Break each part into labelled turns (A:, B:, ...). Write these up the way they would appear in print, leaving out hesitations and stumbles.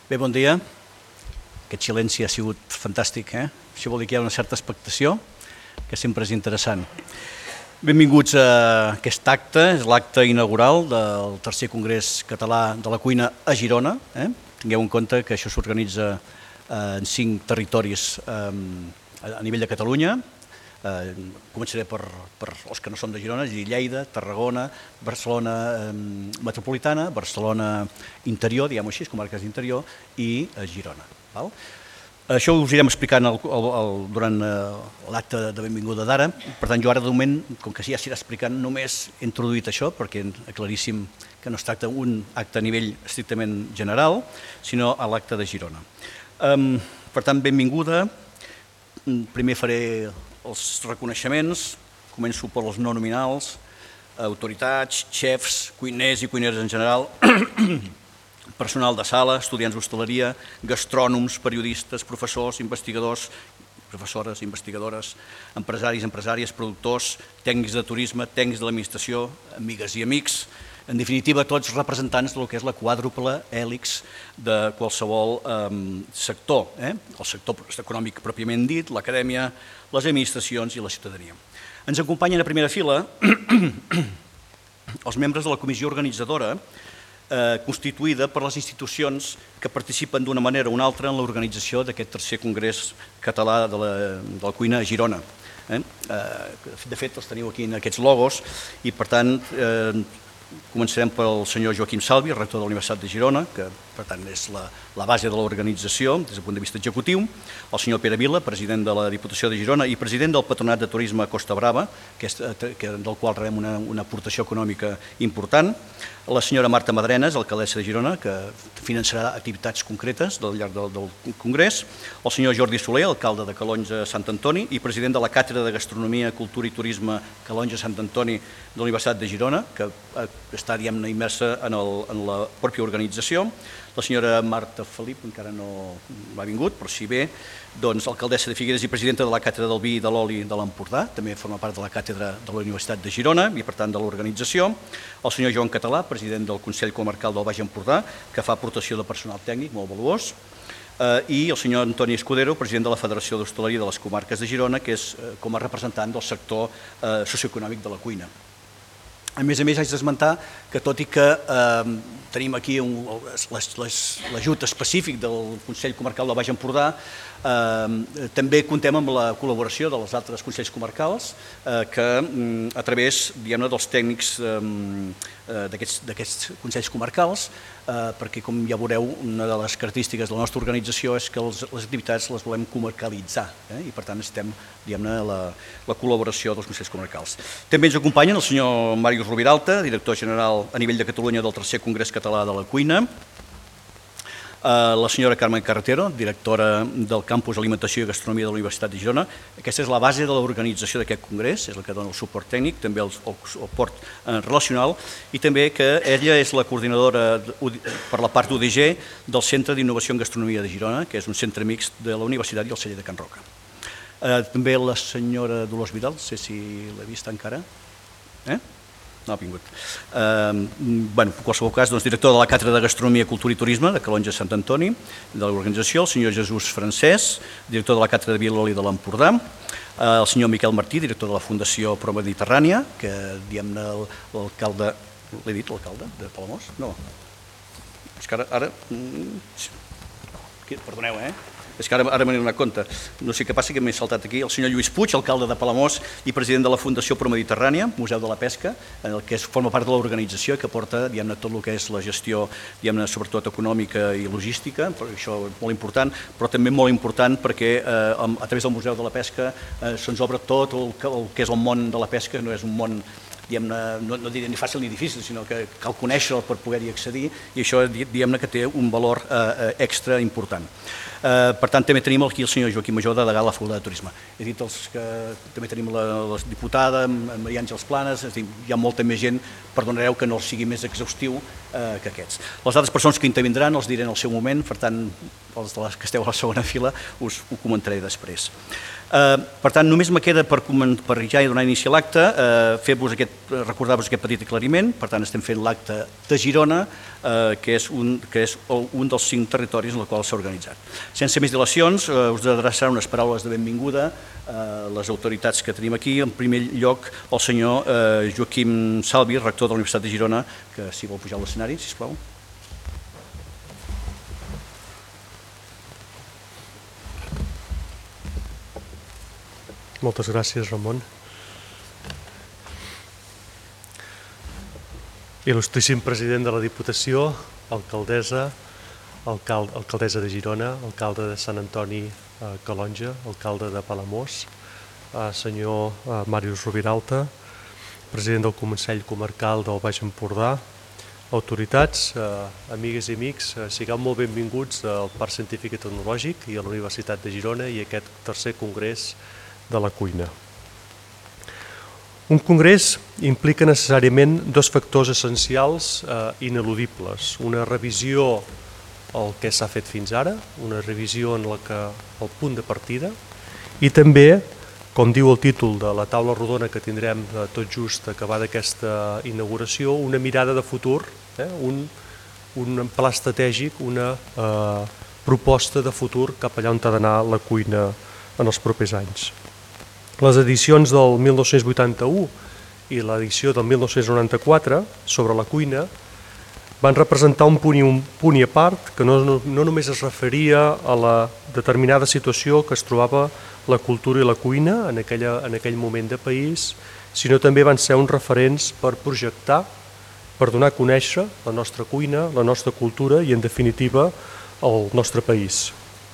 A: Bé, bon dia. Aquest silenci ha sigut fantàstic, eh? Això vol dir que hi ha una certa expectació, que sempre és interessant. Benvinguts a aquest acte, és l'acte inaugural del tercer Congrés Català de la Cuina a Girona. Tingueu en compte que això s'organitza en 5 territoris a nivell de Catalunya. Començaré per els que no som de Girona, és a dir, Lleida, Tarragona, Barcelona metropolitana, Barcelona interior, diguem-ho així, comarques d'interior, i Girona. Això us irem explicant durant l'acte de benvinguda d'ara. Per tant, jo ara, de moment, com que ja s'irà explicant, només he introduït això, perquè aclaríssim que no es tracta d'un acte a nivell estrictament general, sinó a l'acte de Girona. Per tant, benvinguda. Primer faré els reconeixements, començo per els no nominals, autoritats, xefs, cuiners i cuineres en general, personal de sala, estudiants d'hostaleria, gastrònoms, periodistes, professors, investigadors, professores, investigadores, empresaris, empresàries, productors, tècnics de turisme, tècnics de l'administració, amigues i amics, en definitiva, tots representants del que és la quàdruple hèlix de qualsevol sector, el sector econòmic pròpiament dit, l'acadèmia, les administracions i la ciutadania. Ens acompanyen a primera fila els membres de la comissió organitzadora constituïda per les institucions que participen d'una manera o una altra en l'organització d'aquest tercer Congrés Català de la Cuina a Girona. De fet, els teniu aquí en aquests logos i, per tant, començarem pel senyor Joaquim Salvi, rector de la Universitat de Girona, que per tant és la base de l'organització des del punt de vista executiu, el senyor Pere Vila, president de la Diputació de Girona i president del Patronat de Turisme Costa Brava, del qual rebem una aportació econòmica important, la senyora Marta Madrenes, alcaldessa de Girona, que finançarà activitats concretes al llarg del Congrés, el senyor Jordi Soler, alcalde de Calonge Sant Antoni i president de la Càtedra de Gastronomia, Cultura i Turisme Calonge Sant Antoni de la Universitat de Girona, que està, diguem-ne, immersa en la pròpia organització. La senyora Marta Felip encara no ha vingut, però si bé, doncs, alcaldessa de Figueres i presidenta de la Càtedra del Vi i de l'Oli de l'Empordà, també forma part de la Càtedra de la Universitat de Girona i, per tant, de l'organització. El senyor Joan Català, president del Consell Comarcal del Baix Empordà, que fa aportació de personal tècnic molt valuós, i el senyor Antoni Escudero, president de la Federació d'Hostaleria de les Comarques de Girona, que és com a representant del sector socioeconòmic de la cuina. A més, haig d'esmentar que, tot i que tenim aquí l'ajut específic del Consell Comarcal del Baix Empordà, també contem amb la col·laboració dels altres consells comarcals que, a través, diguem-ne, dels tècnics d'aquests consells comarcals, perquè, com ja veureu, una de les característiques de la nostra organització és que les activitats les volem comarcalitzar i, per tant, estem, diguem-ne, la col·laboració dels consells comarcals. També ens acompanyen el senyor Màrius Roviralta, director general a nivell de Catalunya del tercer Congrés Català de la Cuina, la senyora Carmen Carretero, directora del Campus Alimentació i Gastronomia de la Universitat de Girona. Aquesta és la base de l'organització d'aquest congrés, és la que dona el suport tècnic, també el suport relacional, i també que ella és la coordinadora per la part d'UDG del Centre d'Innovació en Gastronomia de Girona, que és un centre mixt de la Universitat i el celler de Can Roca. També la senyora Dolors Vidal, no sé si l'he vist encara. No ha vingut. En qualsevol cas, director de la Càtedra de Gastronomia, Cultura i Turisme de Calonge Sant Antoni, de l'organització, el senyor Jesús Francès, director de la Càtedra de Vi i l'Oli de l'Empordà, el senyor Miquel Martí, director de la Fundació Promediterrània, que, diguem-ne, l'alcalde... L'he dit, l'alcalde de Palamós? No. És que ara... Perdoneu, És que ara m'he donat compte. No sé què passa, que m'he saltat aquí. El senyor Lluís Puig, alcalde de Palamós i president de la Fundació Promediterrània, Museu de la Pesca, en el que forma part de l'organització i que porta, diguem-ne, tot el que és la gestió, diguem-ne, sobretot econòmica i logística, això és molt important, però també molt important perquè a través del Museu de la Pesca se'ns obre tot el que és el món de la pesca, no és un món, no diré ni fàcil ni difícil, sinó que cal conèixer-lo per poder-hi accedir i això, diguem-ne, que té un valor extra important. Per tant, també tenim aquí el senyor Joaquim Major, delegat de la Facultat de Turisme. He dit que també tenim la diputada Maria Àngels Planes, hi ha molta més gent, perdonareu que no sigui més exhaustiu que aquests. Les altres persones que intervindran els diré en el seu moment, per tant, els de les que esteu a la segona fila us ho comentaré després. Per tant, només me queda per ja donar inici a l'acte, recordar-vos aquest petit aclariment. Per tant, estem fent l'acte de Girona, que és un dels 5 territoris en el qual s'ha organitzat. Sense més dilacions, us adreçaré unes paraules de benvinguda a les autoritats que tenim aquí. En primer lloc, el senyor Joaquim Salvi, rector de la Universitat de Girona, que si vol pujar a l'escenari, sisplau.
B: Moltes gràcies, Ramon. Il·lustríssim president de la Diputació, alcaldessa de Girona, alcalde de Sant Antoni Calonge, alcalde de Palamós, senyor Màrius Rubiralta, president del Consell Comarcal del Baix Empordà, autoritats, amigues i amics, sigueu molt benvinguts al Parc Científic i Tecnològic i a la Universitat de Girona i a aquest tercer congrés de la cuina. Un congrés implica necessàriament 2 factors essencials ineludibles. Una revisió al que s'ha fet fins ara, una revisió en la que el punt de partida, i també, com diu el títol de la taula rodona que tindrem tot just acabada aquesta inauguració, una mirada de futur, un pla estratègic, una proposta de futur cap allà on ha d'anar la cuina en els propers anys. Les edicions del 1981 i l'edició del 1994 sobre la cuina van representar un punt i a part que no només es referia a la determinada situació que es trobava la cultura i la cuina en aquell moment de país, sinó també van ser uns referents per projectar, per donar a conèixer la nostra cuina, la nostra cultura i, en definitiva, el nostre país.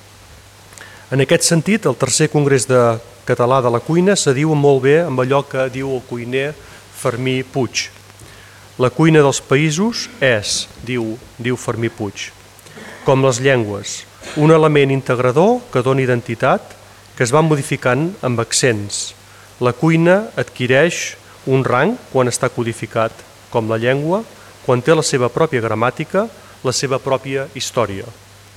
B: En aquest sentit, el tercer congrés català de la cuina s'adiu molt bé amb allò que diu el cuiner Fermí Puig. La cuina dels països és, diu Fermí Puig, com les llengües, un element integrador que dona identitat, que es va modificant amb accents. La cuina adquireix un rang quan està codificat, com la llengua, quan té la seva pròpia gramàtica, la seva pròpia història.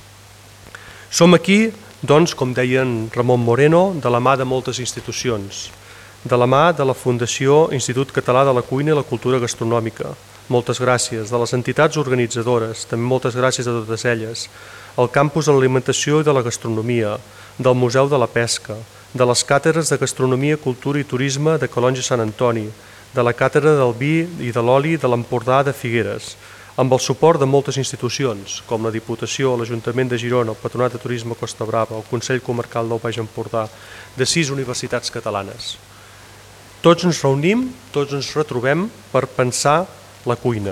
B: Som aquí, doncs, com deien Ramon Moreno, de la mà de moltes institucions, de la mà de la Fundació Institut Català de la Cuina i la Cultura Gastronòmica. Moltes gràcies. De les entitats organitzadores, també moltes gràcies a totes elles. El Campus de l'Alimentació i de la Gastronomia, del Museu de la Pesca, de les càtedres de Gastronomia, Cultura i Turisme de Calonge Sant Antoni, de la càtedra del vi i de l'oli de l'Empordà de Figueres, amb el suport de moltes institucions, com la Diputació, l'Ajuntament de Girona, el Patronat de Turisme Costa Brava, el Consell Comarcal del Baix Empordà, de 6 universitats catalanes. Tots ens reunim, tots ens retrobem per pensar la cuina.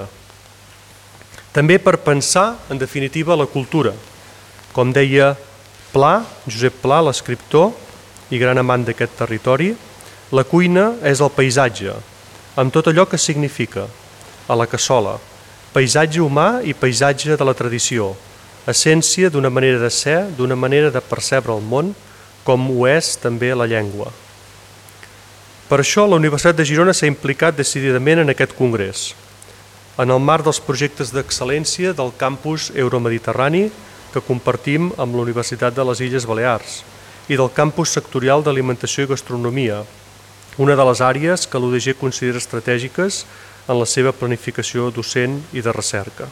B: També per pensar, en definitiva, la cultura. Com deia Pla, Josep Pla, l'escriptor i gran amant d'aquest territori, la cuina és el paisatge, amb tot allò que significa, a la cassola, paisatge humà i paisatge de la tradició, essència d'una manera de ser, d'una manera de percebre el món, com ho és també la llengua. Per això la Universitat de Girona s'ha implicat decididament en aquest congrés, en el marc dels projectes d'excel·lència del campus euromediterrani que compartim amb la Universitat de les Illes Balears i del campus sectorial d'Alimentació i Gastronomia, una de les àrees que l'UDG considera estratègiques en la seva planificació docent i de recerca.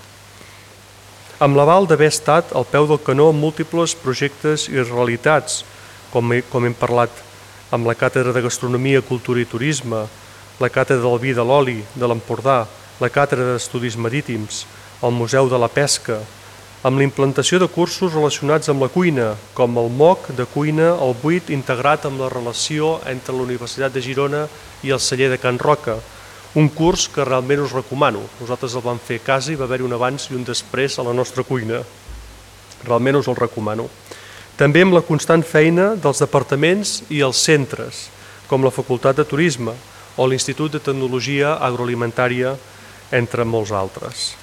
B: Amb l'aval d'haver estat al peu del canó en múltiples projectes i realitats, com hem parlat amb la Càtedra de Gastronomia, Cultura i Turisme, la Càtedra del Vi de l'Oli de l'Empordà, la Càtedra d'Estudis Marítims, el Museu de la Pesca, amb la implantació de cursos relacionats amb la cuina, com el MOOC de cuina al buit integrat amb la relació entre la Universitat de Girona i el celler de Can Roca, un curs que realment us recomano. Nosaltres el vam fer a casa i va haver-hi un abans i un després a la nostra cuina. Realment us el recomano. També amb la constant feina dels departaments i els centres, com la Facultat de Turisme o l'Institut de Tecnologia Agroalimentària, entre molts altres.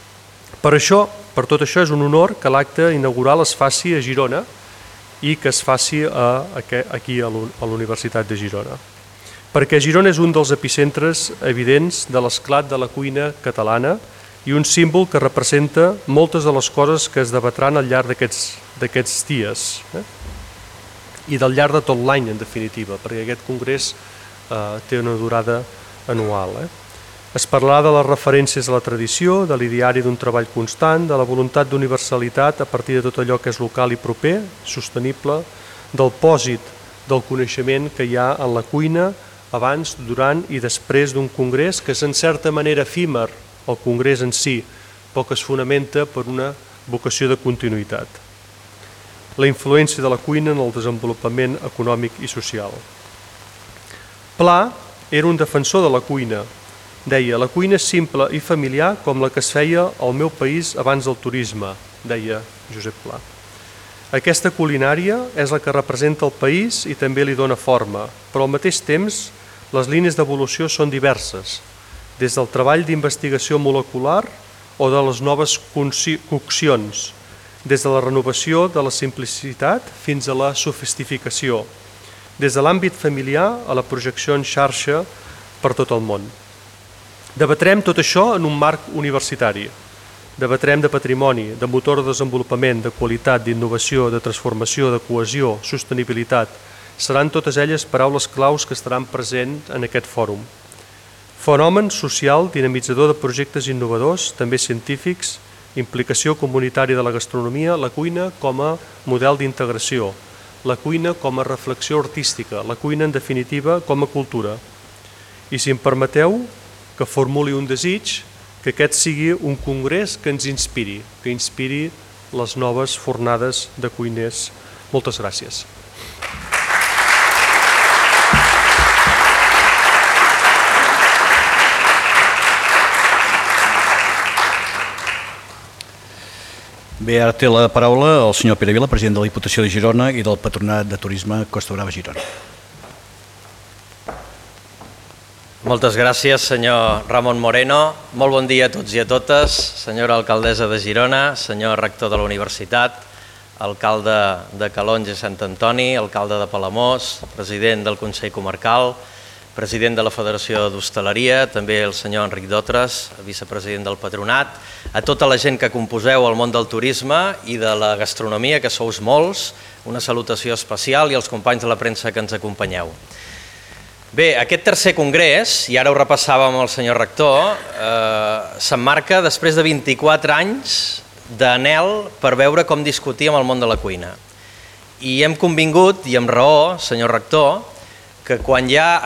B: Per tot això és un honor que l'acte inaugural es faci a Girona i que es faci aquí a la Universitat de Girona. Perquè Girona és un dels epicentres evidents de l'esclat de la cuina catalana i un símbol que representa moltes de les coses que es debatran al llarg d'aquests dies i del llarg de tot l'any, en definitiva, perquè aquest congrés té una durada anual. Es parlarà de les referències a la tradició, de l'ideari d'un treball constant, de la voluntat d'universalitat a partir de tot allò que és local i proper, sostenible, del pòsit del coneixement que hi ha en la cuina abans, durant i després d'un congrés que és en certa manera efímer, el congrés en si, però que es fonamenta per una vocació de continuïtat. La influència de la cuina en el desenvolupament econòmic i social. Pla era un defensor de la cuina. Deia, la cuina és simple i familiar com la que es feia al meu país abans del turisme, deia Josep Pla. Aquesta culinària és la que representa el país i també li dona forma, però al mateix temps les línies d'evolució són diverses, des del treball d'investigació molecular o de les noves coccions, des de la renovació de la simplicitat fins a la sofisticació, des de l'àmbit familiar a la projecció en xarxa per tot el món. Debatrem tot això en un marc universitari. Debatrem de patrimoni, de motor de desenvolupament, de qualitat, d'innovació, de transformació, de cohesió, sostenibilitat. Seran totes elles paraules claus que estaran presents en aquest fòrum. Fenomen social dinamitzador de projectes innovadors, també científics, implicació comunitària de la gastronomia, la cuina com a model d'integració, la cuina com a reflexió artística, la cuina en definitiva com a cultura. I si em permeteu que formuli un desig, que aquest sigui un congrés que ens inspiri, que inspiri les noves fornades de cuiners. Moltes gràcies.
A: Bé, ara té la paraula el senyor Pere Vila, president de la Diputació de Girona i del Patronat de Turisme Costa Brava Girona.
C: Moltes gràcies, senyor Ramon Moreno. Molt bon dia a tots i a totes, senyora alcaldessa de Girona, senyor rector de la universitat, alcalde de Calonge i Sant Antoni, alcalde de Palamós, president del Consell Comarcal, president de la Federació d'Hostaleria, també el senyor Enric Dotres, vicepresident del Patronat, a tota la gent que composeu el món del turisme i de la gastronomia, que sous molts, una salutació especial, i als companys de la premsa que ens acompanyeu. Bé, aquest tercer congrés, i ara ho repassàvem amb el senyor rector, s'emmarca després de 24 anys d'anhel per veure com discutíem el món de la cuina. I hem convingut, i amb raó, senyor rector, que quan hi ha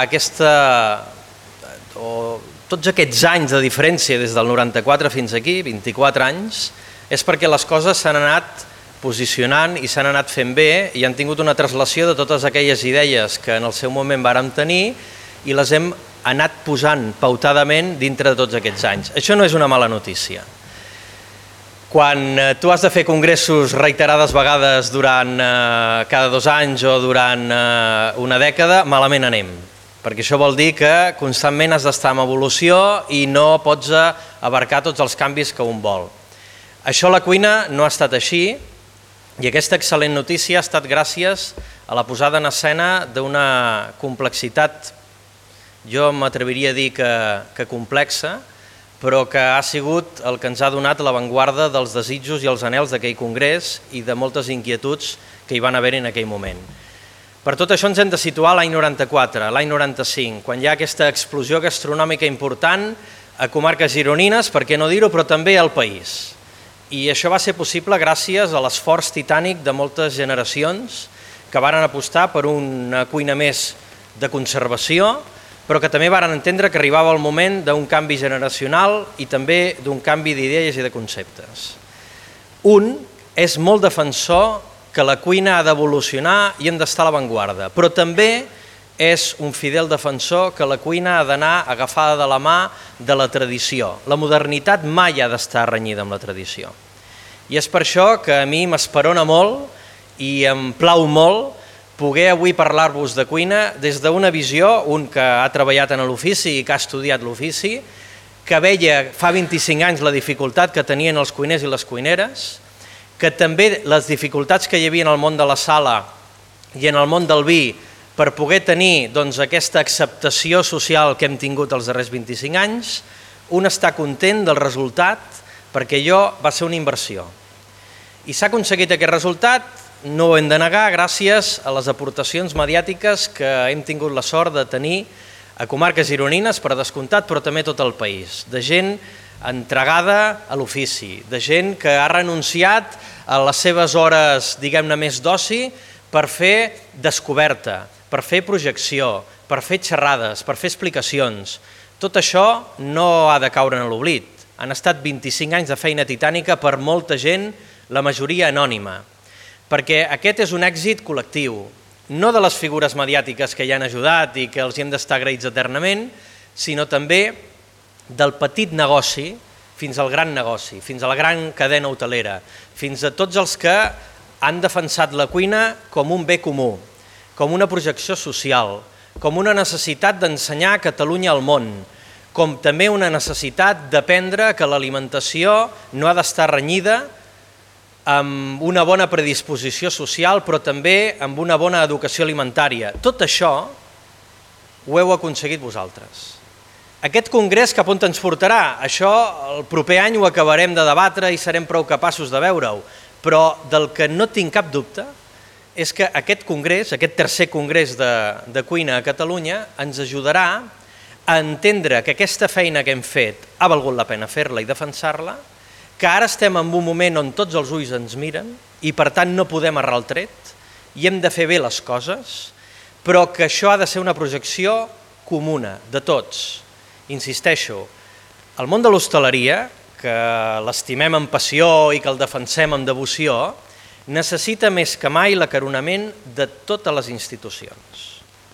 C: tots aquests anys de diferència des del 94 fins aquí, 24 anys, és perquè les coses s'han anat posicionant i s'han anat fent bé i han tingut una translació de totes aquelles idees que en el seu moment vàrem tenir i les hem anat posant pautadament dintre de tots aquests anys. Això no és una mala notícia. Quan tu has de fer congressos reiterades vegades durant cada 2 anys o durant una dècada, malament anem, perquè això vol dir que constantment has d'estar en evolució i no pots abarcar tots els canvis que un vol. Això a la cuina no ha estat així, i aquesta excel·lent notícia ha estat gràcies a la posada en escena d'una complexitat, jo m'atreviria a dir que complexa, però que ha sigut el que ens ha donat l'avantguarda dels desitjos i els anhels d'aquell congrés i de moltes inquietuds que hi van haver en aquell moment. Per tot això ens hem de situar l'any 94, l'any 95, quan hi ha aquesta explosió gastronòmica important a comarques gironines, per què no dir-ho, però també al país. I això va ser possible gràcies a l'esforç titànic de moltes generacions que varen apostar per una cuina més de conservació, però que també varen entendre que arribava el moment d'un canvi generacional i també d'un canvi d'idees i de conceptes. Un és molt defensor que la cuina ha d'evolucionar i hem d'estar a l'avantguarda, però també és un fidel defensor que la cuina ha d'anar agafada de la mà de la tradició. La modernitat mai ha d'estar renyida amb la tradició. I és per això que a mi m'esperona molt i em plau molt poder avui parlar-vos de cuina des d'una visió, un que ha treballat en l'ofici i que ha estudiat l'ofici, que veia fa 25 anys la dificultat que tenien els cuiners i les cuineres, que també les dificultats que hi havia en el món de la sala i en el món del vi per poder tenir aquesta acceptació social que hem tingut els darrers 25 anys, un està content del resultat perquè allò va ser una inversió. I s'ha aconseguit aquest resultat, no ho hem de negar, gràcies a les aportacions mediàtiques que hem tingut la sort de tenir a comarques gironines, per descomptat, però també tot el país, de gent entregada a l'ofici, de gent que ha renunciat a les seves hores, diguem-ne, més d'oci per fer descoberta, per fer projecció, per fer xerrades, per fer explicacions. Tot això no ha de caure en l'oblit. Han estat 25 anys de feina titànica per molta gent, la majoria anònima, perquè aquest és un èxit col·lectiu, no de les figures mediàtiques que hi han ajudat i que els hem d'estar agraïts eternament, sinó també del petit negoci fins al gran negoci, fins a la gran cadena hotelera, fins a tots els que han defensat la cuina com un bé comú, com una projecció social, com una necessitat d'ensenyar Catalunya al món, com també una necessitat d'aprendre que l'alimentació no ha d'estar renyida amb una bona predisposició social, però també amb una bona educació alimentària. Tot això ho heu aconseguit vosaltres. Aquest congrés cap on ens portarà? Això el proper any ho acabarem de debatre i serem prou capaços de veure-ho, però del que no tinc cap dubte és que aquest congrés, aquest tercer congrés de cuina a Catalunya, ens ajudarà a entendre que aquesta feina que hem fet ha valgut la pena fer-la i defensar-la, que ara estem en un moment on tots els ulls ens miren i per tant no podem errar el tret i hem de fer bé les coses, però que això ha de ser una projecció comuna de tots. Insisteixo, el món de l'hostaleria, que l'estimem amb passió i que el defensem amb devoció, necessita més que mai l'acaronament de totes les institucions.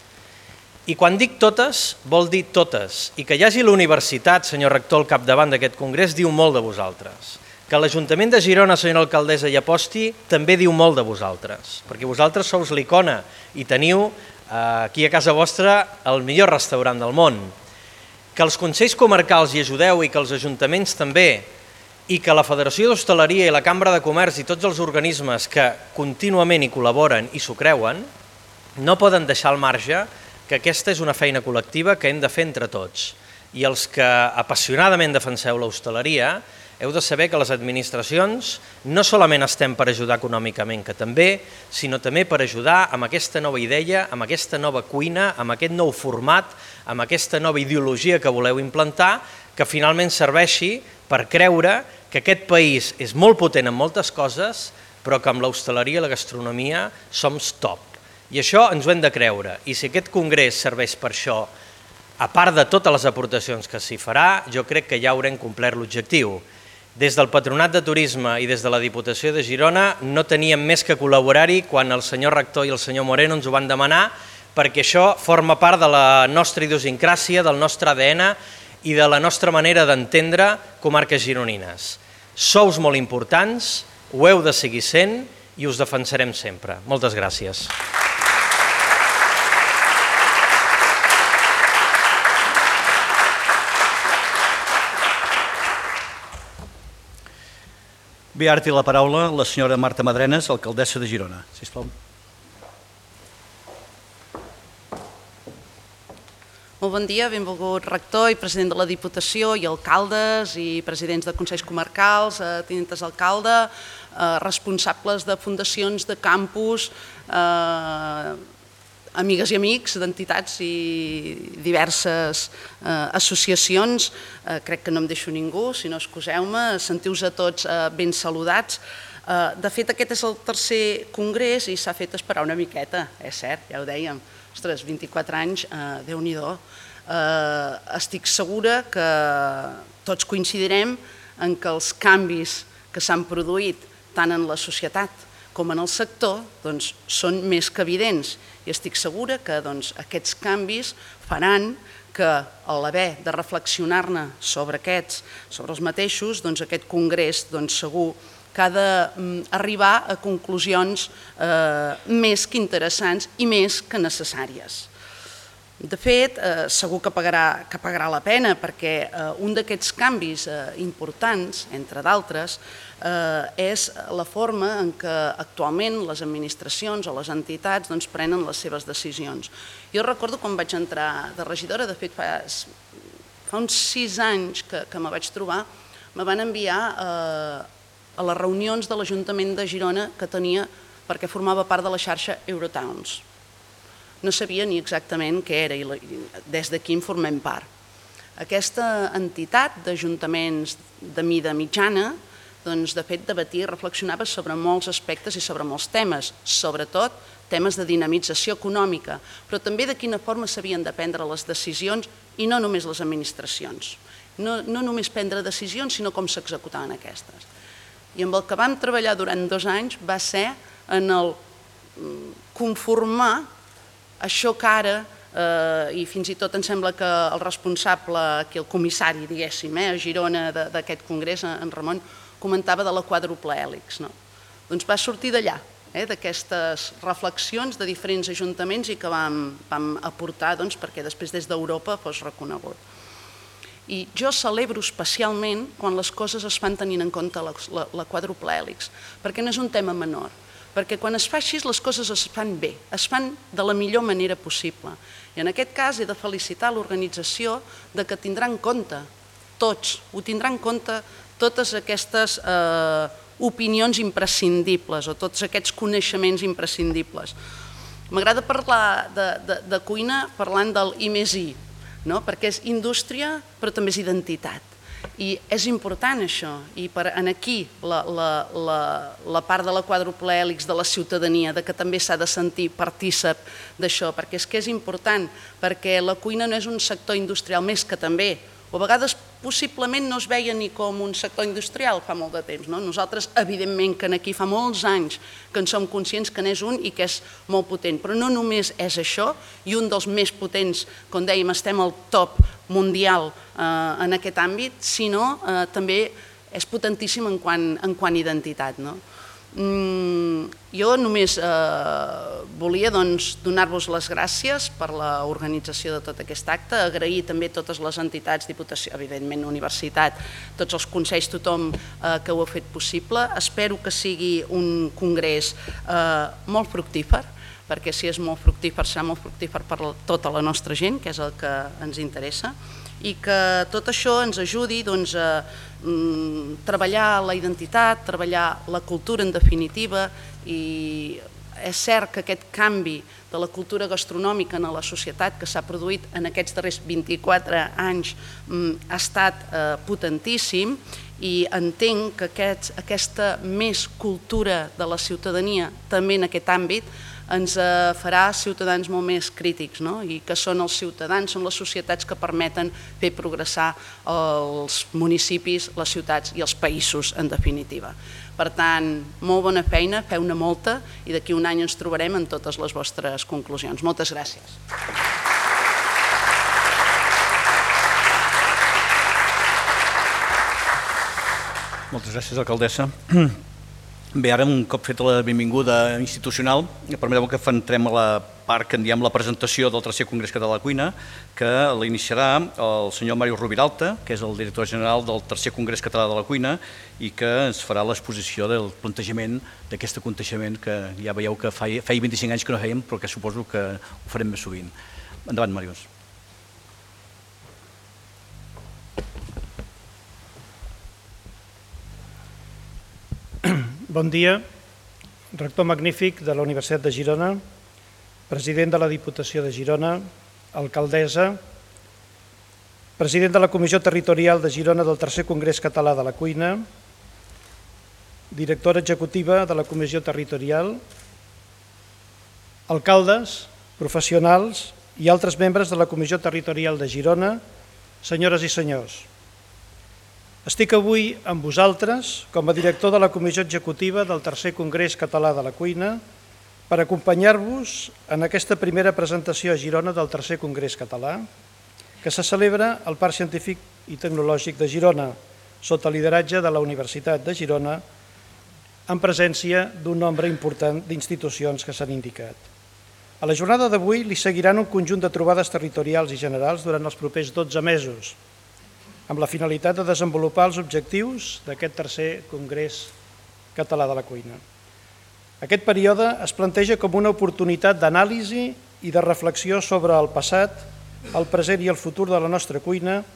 C: I quan dic totes, vol dir totes. I que hi hagi la universitat, senyor rector, al capdavant d'aquest congrés, diu molt de vosaltres. Que l'Ajuntament de Girona, senyora alcaldessa, hi aposti, també diu molt de vosaltres. Perquè vosaltres sou l'icona i teniu aquí a casa vostra el millor restaurant del món. Que els consells comarcals hi ajudeu i que els ajuntaments també, i que la Federació d'Hostaleria i la Cambra de Comerç i tots els organismes que contínuament hi col·laboren i s'ho creuen, no poden deixar al marge que aquesta és una feina col·lectiva que hem de fer entre tots. I els que apassionadament defenseu l'hostaleria, heu de saber que les administracions no solament estem per ajudar econòmicament, que també, sinó també per ajudar amb aquesta nova idea, amb aquesta nova cuina, amb aquest nou format, amb aquesta nova ideologia que voleu implantar, que finalment serveixi per creure que aquest país és molt potent en moltes coses, però que amb l'hostaleria i la gastronomia som top. I això ens ho hem de creure. I si aquest congrés serveix per això, a part de totes les aportacions que s'hi farà, jo crec que ja haurem complert l'objectiu. Des del Patronat de Turisme i des de la Diputació de Girona no teníem més que col·laborar-hi quan el senyor rector i el senyor Moreno ens ho van demanar, perquè això forma part de la nostra idiosincràsia, del nostre ADN i de la nostra manera d'entendre comarques gironines. Sous molt importants, ho heu de seguir sent i us defensarem sempre. Moltes gràcies.
A: Bé, ara té la paraula la senyora Marta Madrenes, alcaldessa de Girona. Sisplau.
D: Molt bon dia, benvolgut rector i president de la Diputació i alcaldes i presidents de consells comarcals, tinentes d'alcalde, responsables de fundacions, de campus, amigues i amics d'entitats i diverses associacions. Crec que no em deixo ningú, si no excuseu-me, sentiu-vos a tots ben saludats. De fet, aquest és el tercer congrés i s'ha fet esperar una miqueta, és cert, ja ho dèiem. Ostres, 24 anys, Déu-n'hi-do. Estic segura que tots coincidirem en que els canvis que s'han produït tant en la societat com en el sector són més que evidents i estic segura que aquests canvis faran que a l'haver de reflexionar-ne sobre els mateixos, aquest congrés segur que ha d'arribar a conclusions més que interessants i més que necessàries. De fet, segur que pagarà la pena perquè un d'aquests canvis importants, entre d'altres, és la forma en què actualment les administracions o les entitats prenen les seves decisions. Jo recordo quan vaig entrar de regidora, de fet fa uns 6 anys que me vaig trobar, me van enviar a les reunions de l'Ajuntament de Girona que tenia perquè formava part de la xarxa Eurotowns. No sabia ni exactament què era i des d'aquí en formem part. Aquesta entitat d'ajuntaments de mida mitjana, doncs, de fet, debatia i reflexionava sobre molts aspectes i sobre molts temes, sobretot temes de dinamització econòmica, però també de quina forma s'havien de prendre les decisions i no només les administracions. No només prendre decisions, sinó com s'executaven aquestes. I amb el que vam treballar durant 2 anys va ser en el conformar això que ara, i fins i tot em sembla que el responsable, aquí el comissari, diguéssim, a Girona d'aquest congrés, en Ramon, comentava de la quàdruple hèlix. Doncs va sortir d'allà, d'aquestes reflexions de diferents ajuntaments i que vam aportar perquè després des d'Europa fos reconegut. I jo celebro especialment quan les coses es fan tenint en compte la quàdruple hèlix, perquè no és un tema menor, perquè quan es fa així les coses es fan bé, es fan de la millor manera possible. I en aquest cas he de felicitar l'organització de que tindrà en compte tots, ho tindrà en compte totes aquestes opinions imprescindibles o tots aquests coneixements imprescindibles. M'agrada parlar de cuina parlant del I+I, perquè és indústria però també és identitat. I és important això, i aquí la part de la quàdruple hèlix de la ciutadania, que també s'ha de sentir partícip d'això, perquè és que és important, perquè la cuina no és un sector industrial més que també, o a vegades possiblement no es veia ni com un sector industrial fa molt de temps. Nosaltres, evidentment, que aquí fa molts anys que en som conscients que n'és un i que és molt potent, però no només és això, i un dels més potents, com dèiem, estem al top mundial en aquest àmbit, sinó també és potentíssim en quant a identitat. Jo només volia donar-vos les gràcies per l'organització de tot aquest acte, agrair també a totes les entitats, Diputació, evidentment, Universitat, tots els consells, tothom que ho ha fet possible. Espero que sigui un congrés molt fructífer, perquè si és molt fructífer serà molt fructífer per tota la nostra gent, que és el que ens interessa, i que tot això ens ajudi a treballar la identitat, treballar la cultura en definitiva, i és cert que aquest canvi de la cultura gastronòmica en la societat que s'ha produït en aquests darrers 24 anys ha estat potentíssim, i entenc que aquesta més cultura de la ciutadania també en aquest àmbit ens farà ciutadans molt més crítics, i que són els ciutadans, són les societats que permeten fer progressar els municipis, les ciutats i els països, en definitiva. Per tant, molt bona feina, feu-ne molta, i d'aquí un any ens trobarem en totes les vostres conclusions. Moltes gràcies.
A: Moltes gràcies, alcaldessa. Bé, ara, un cop feta la benvinguda institucional, permeteu que entrem a la part que en diem la presentació del tercer Congrés Català de Cuina, que l'iniciarà el senyor Màrius Roviralta, que és el director general del tercer Congrés Català de la Cuina, i que ens farà l'exposició del plantejament d'aquest aconteixement que ja veieu que feia 25 anys que no fèiem, però que suposo que ho farem més sovint. Endavant, Màrius.
E: Bon dia, rector magnífic de la Universitat de Girona, president de la Diputació de Girona, alcaldessa, president de la Comissió Territorial de Girona del Tercer Congrés Català de la Cuina, directora executiva de la Comissió Territorial, alcaldes, professionals i altres membres de la Comissió Territorial de Girona, senyores i senyors. Estic avui amb vosaltres com a director de la Comissió Executiva del Tercer Congrés Català de la Cuina per acompanyar-vos en aquesta primera presentació a Girona del Tercer Congrés Català que se celebra al Parc Científic i Tecnològic de Girona sota el lideratge de la Universitat de Girona en presència d'un nombre important d'institucions que s'han indicat. A la jornada d'avui li seguiran un conjunt de trobades territorials i generals durant els propers 12 mesos, amb la finalitat de desenvolupar els objectius d'aquest tercer Congrés Català de la Cuina. Aquest període es planteja com una oportunitat d'anàlisi i de reflexió sobre el passat, el present i el futur de la nostra cuina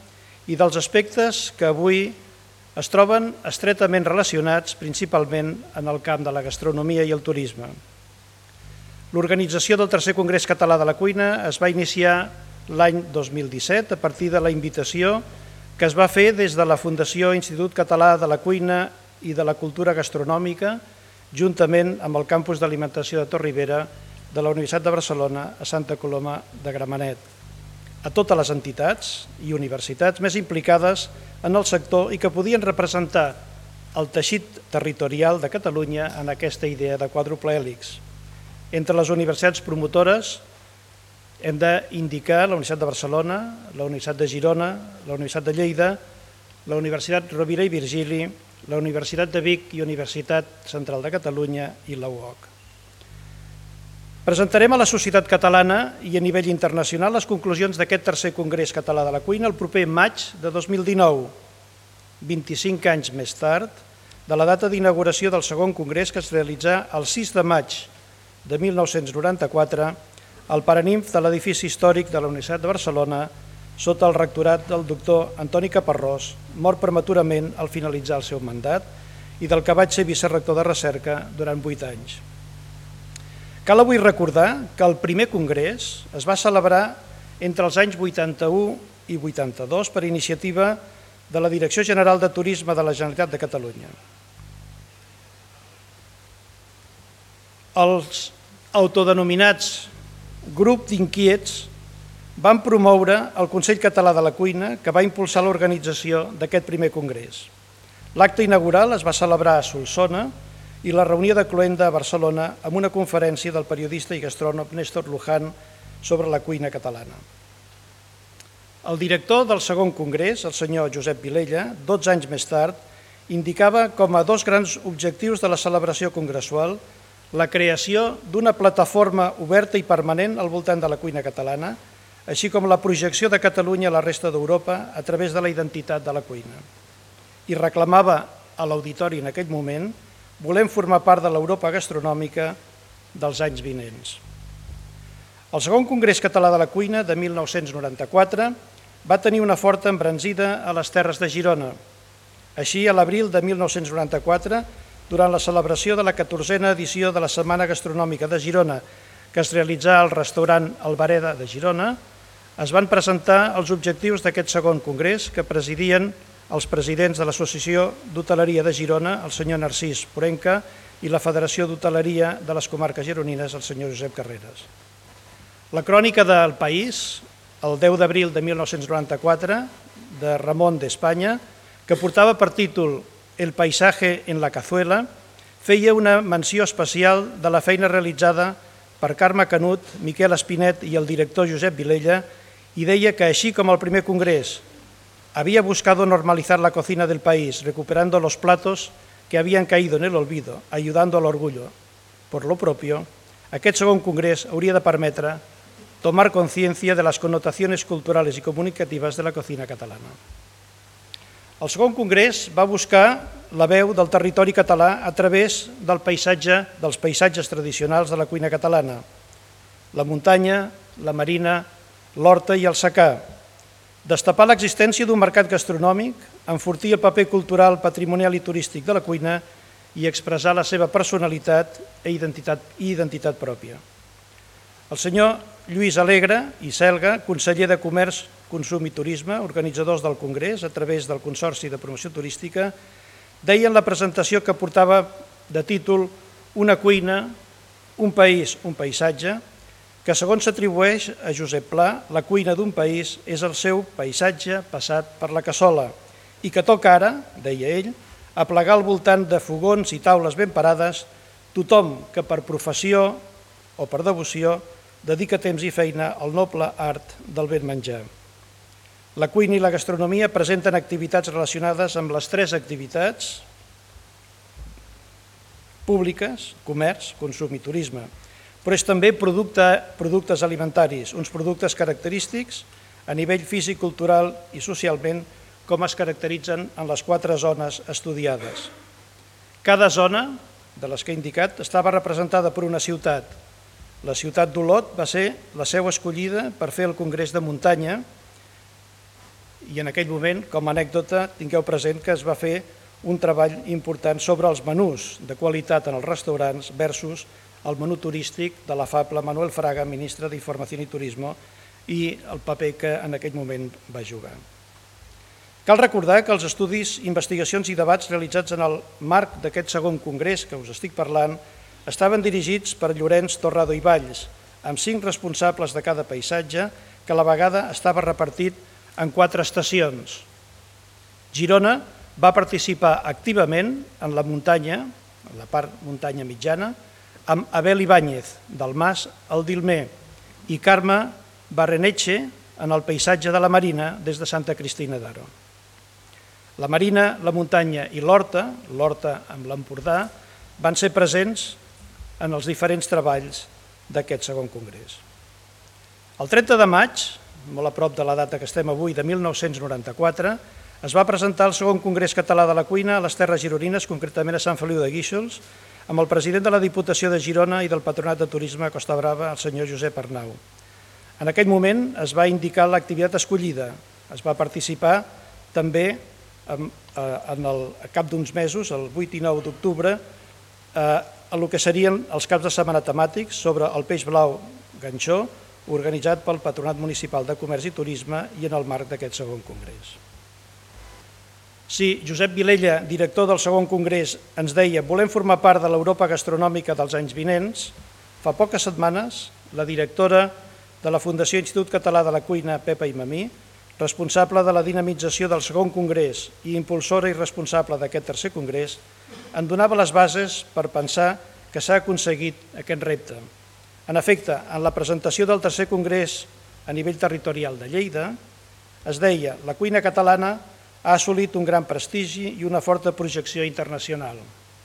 E: i dels aspectes que avui es troben estretament relacionats principalment en el camp de la gastronomia i el turisme. L'organització del Tercer Congrés Català de la Cuina es va iniciar l'any 2017 a partir de la invitació que es va fer des de la Fundació Institut Català de la Cuina i de la Cultura Gastronòmica, juntament amb el Campus d'Alimentació de Torribera de la Universitat de Barcelona a Santa Coloma de Gramenet, a totes les entitats i universitats més implicades en el sector i que podien representar el teixit territorial de Catalunya en aquesta idea de quàdruple hèlix. Entre les universitats promotores hem d'indicar la Universitat de Barcelona, la Universitat de Girona, la Universitat de Lleida, la Universitat Rovira i Virgili, la Universitat de Vic i Universitat Central de Catalunya i la UOC. Presentarem a la societat catalana i a nivell internacional les conclusions d'aquest tercer Congrés Català de la Cuina el proper maig de 2019, 25 anys més tard, de la data d'inauguració del segon congrés que es realitzà el 6 de maig de 1994 al Paraninf de l'edifici històric de la Universitat de Barcelona sota el rectorat del doctor Antoni Caparrós, mort prematurament al finalitzar el seu mandat i del que vaig ser vicerector de recerca durant 8 anys. Cal avui recordar que el primer congrés es va celebrar entre els anys 81 i 82 per iniciativa de la Direcció General de Turisme de la Generalitat de Catalunya. Els autodenominats grup d'inquiets van promoure el Consell Català de la Cuina, que va impulsar l'organització d'aquest primer congrés. L'acte inaugural es va celebrar a Solsona i la reunió de cloenda a Barcelona amb una conferència del periodista i gastrònom Néstor Luján sobre la cuina catalana. El director del segon congrés, el senyor Josep Vilella, 12 anys més tard, indicava com a dos grans objectius de la celebració congressual la creació d'una plataforma oberta i permanent al voltant de la cuina catalana, així com la projecció de Catalunya a la resta d'Europa a través de la identitat de la cuina. I reclamava a l'auditori en aquell moment: volem formar part de l'Europa gastronòmica dels anys vinents. El segon Congrés Català de la Cuina de 1994 va tenir una forta embranzida a les terres de Girona. Així, a l'abril de 1994, durant la celebració de la 14a edició de la Setmana Gastronòmica de Girona, que es realitzà al restaurant Albareda de Girona, es van presentar els objectius d'aquest segon congrés que presidien els presidents de l'Associació d'Hoteleria de Girona, el senyor Narcís Porenca, i la Federació d'Hoteleria de les Comarques Gironines, el senyor Josep Carreras. La crònica del País, el 10 d'abril de 1994, de Ramon d'Espanya, que portava per títol El paisaje en la cazuela, feia una menció especial de la feina realitzada per Carme Canut, Miquel Espinet i el director Josep Vilella i deia que així com el primer congrés había buscado normalizar la cocina del país, recuperando los platos que habían caído en el olvido, ayudando al orgullo. Por lo propio, aquest segon congrés hauria de permetre tomar conciencia de las connotaciones culturales y comunicativas de la cocina catalana. El segon congrés va buscar la veu del territori català a través dels paisatges tradicionals de la cuina catalana, la muntanya, la marina, l'horta i el secà, destapar l'existència d'un mercat gastronòmic, enfortir el paper cultural, patrimonial i turístic de la cuina i expressar la seva personalitat i identitat pròpia. El senyor Lluís Alegre i Selga, conseller de Comerç, Consum i Turisme, organitzadors del Congrés a través del Consorci de Promoció Turística, deien la presentació que portava de títol Una cuina, un país, un paisatge, que segons s'atribueix a Josep Pla, la cuina d'un país és el seu paisatge passat per la cassola i que toca ara, deia ell, aplegar al voltant de fogons i taules ben parades tothom que per professió o per devoció dedica temps i feina al noble art del ben menjar. La cuina i la gastronomia presenten activitats relacionades amb les tres activitats públiques, comerç, consum i turisme, però és també productes alimentaris, uns productes característics a nivell físic, cultural i socialment com es caracteritzen en les 4 zones estudiades. Cada zona, de les que he indicat, estava representada per una ciutat. La ciutat d'Olot va ser la seu escollida per fer el Congrés de Muntanya i en aquell moment, com a anècdota, tingueu present que es va fer un treball important sobre els menús de qualitat en els restaurants versus el menú turístic de l'afable Manuel Fraga, ministre d'Informació i Turisme, i el paper que en aquell moment va jugar. Cal recordar que els estudis, investigacions i debats realitzats en el marc d'aquest segon congrés que us estic parlant estaven dirigits per Llorenç Torrado i Valls, amb 5 responsables de cada paisatge, que a la vegada estava repartit en 4 estacions. Girona va participar activament en la muntanya, en la part muntanya mitjana, amb Abel Ibáñez, del Mas al Dilmer, i Carme Barreneche en el paisatge de la Marina des de Santa Cristina d'Aro. La Marina, la muntanya i l'Horta, l'Horta amb l'Empordà, van ser presents en els diferents treballs d'aquest segon congrés. El 30 de maig, molt a prop de la data que estem avui, de 1994, es va presentar el segon Congrés Català de la Cuina a les Terres Gironines, concretament a Sant Feliu de Guíxols, amb el president de la Diputació de Girona i del Patronat de Turisme a Costa Brava, el senyor Josep Arnau. En aquell moment es va indicar l'activitat escollida. Es va participar també en el cap d'uns mesos, el 8 i 9 d'octubre, en el que serien els caps de setmana temàtics sobre el peix blau ganxó, organitzat pel Patronat Municipal de Comerç i Turisme i en el marc d'aquest segon congrés. Si Josep Vilella, director del segon congrés, ens deia «volem formar part de l'Europa gastronòmica dels anys vinents», fa poques setmanes la directora de la Fundació Institut Català de la Cuina, Pepa Imamí, responsable de la dinamització del segon congrés i impulsora i responsable d'aquest tercer congrés, en donava les bases per pensar que s'ha aconseguit aquest repte. En efecte, en la presentació del tercer congrés a nivell territorial de Lleida, es deia «la cuina catalana ha assolit un gran prestigi i una forta projecció internacional».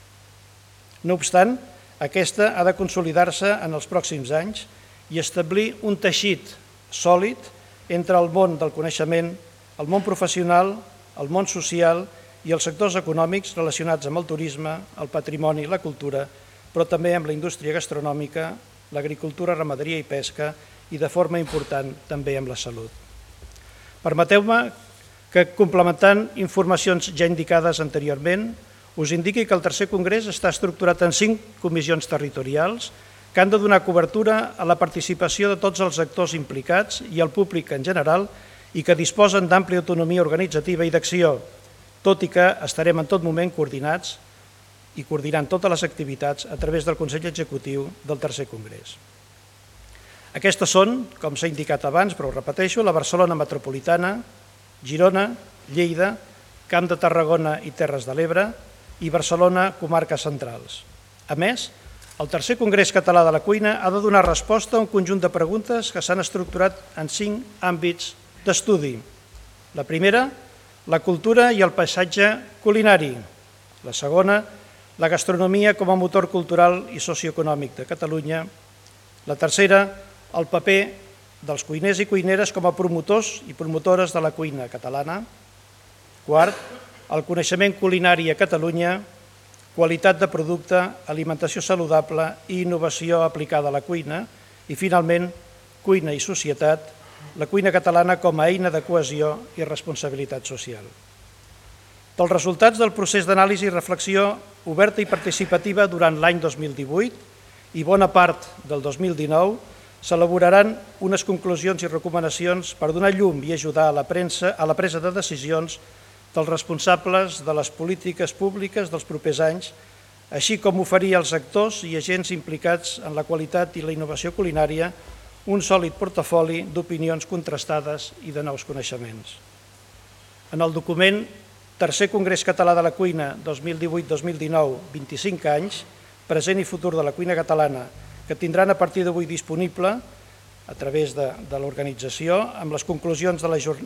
E: No obstant, aquesta ha de consolidar-se en els pròxims anys i establir un teixit sòlid entre el món del coneixement, el món professional, el món social i els sectors econòmics relacionats amb el turisme, el patrimoni i la cultura, però també amb la indústria gastronòmica, l'agricultura, ramaderia i pesca i de forma important també amb la salut. Permeteu-me que, complementant informacions ja indicades anteriorment, us indiqui que el tercer congrés està estructurat en 5 comissions territorials que han de donar cobertura a la participació de tots els actors implicats i al públic en general i que disposen d'àmplia autonomia organitzativa i d'acció, tot i que estarem en tot moment coordinats i coordinant totes les activitats a través del Consell Executiu del tercer congrés. Aquestes són, com s'ha indicat abans, però ho repeteixo, la Barcelona metropolitana, Girona, Lleida, Camp de Tarragona i Terres de l'Ebre i Barcelona, comarques centrals. A més, el tercer Congrés Català de la Cuina ha de donar resposta a un conjunt de preguntes que s'han estructurat en 5 àmbits d'estudi. La primera, la cultura i el paisatge culinari. La segona, la gastronomia com a motor cultural i socioeconòmic de Catalunya. La tercera, el paper dels cuiners i cuineres com a promotors i promotores de la cuina catalana. Quart, el coneixement culinari a Catalunya, qualitat de producte, alimentació saludable i innovació aplicada a la cuina. I, finalment, cuina i societat, la cuina catalana com a eina de cohesió i responsabilitat social. Dels resultats del procés d'anàlisi i reflexió oberta i participativa durant l'any 2018 i bona part del 2019, s'elaboraran unes conclusions i recomanacions per donar llum i ajudar a la presa de decisions dels responsables de les polítiques públiques dels propers anys, així com oferir als actors i agents implicats en la qualitat i la innovació culinària un sòlid portafoli d'opinions contrastades i de nous coneixements. En el document Tercer Congrés Català de la Cuina 2018-2019, 25 anys, present i futur de la cuina catalana, que tindran a partir d'avui disponible a través de l'organització, amb les conclusions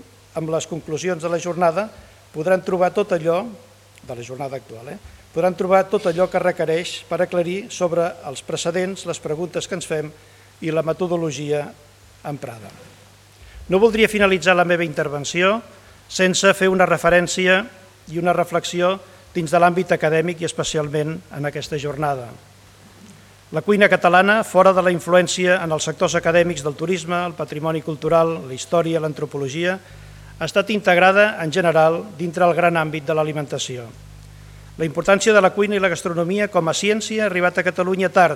E: de la jornada, podran trobar tot allò, de la jornada actual, podran trobar tot allò que requereix per aclarir sobre els precedents, les preguntes que ens fem i la metodologia emprada. No voldria finalitzar la meva intervenció sense fer una referència i una reflexió dins de l'àmbit acadèmic i especialment en aquesta jornada. La cuina catalana, fora de la influència en els sectors acadèmics del turisme, el patrimoni cultural, la història, l'antropologia, ha estat integrada en general dintre el gran àmbit de l'alimentació. La importància de la cuina i la gastronomia com a ciència ha arribat a Catalunya tard,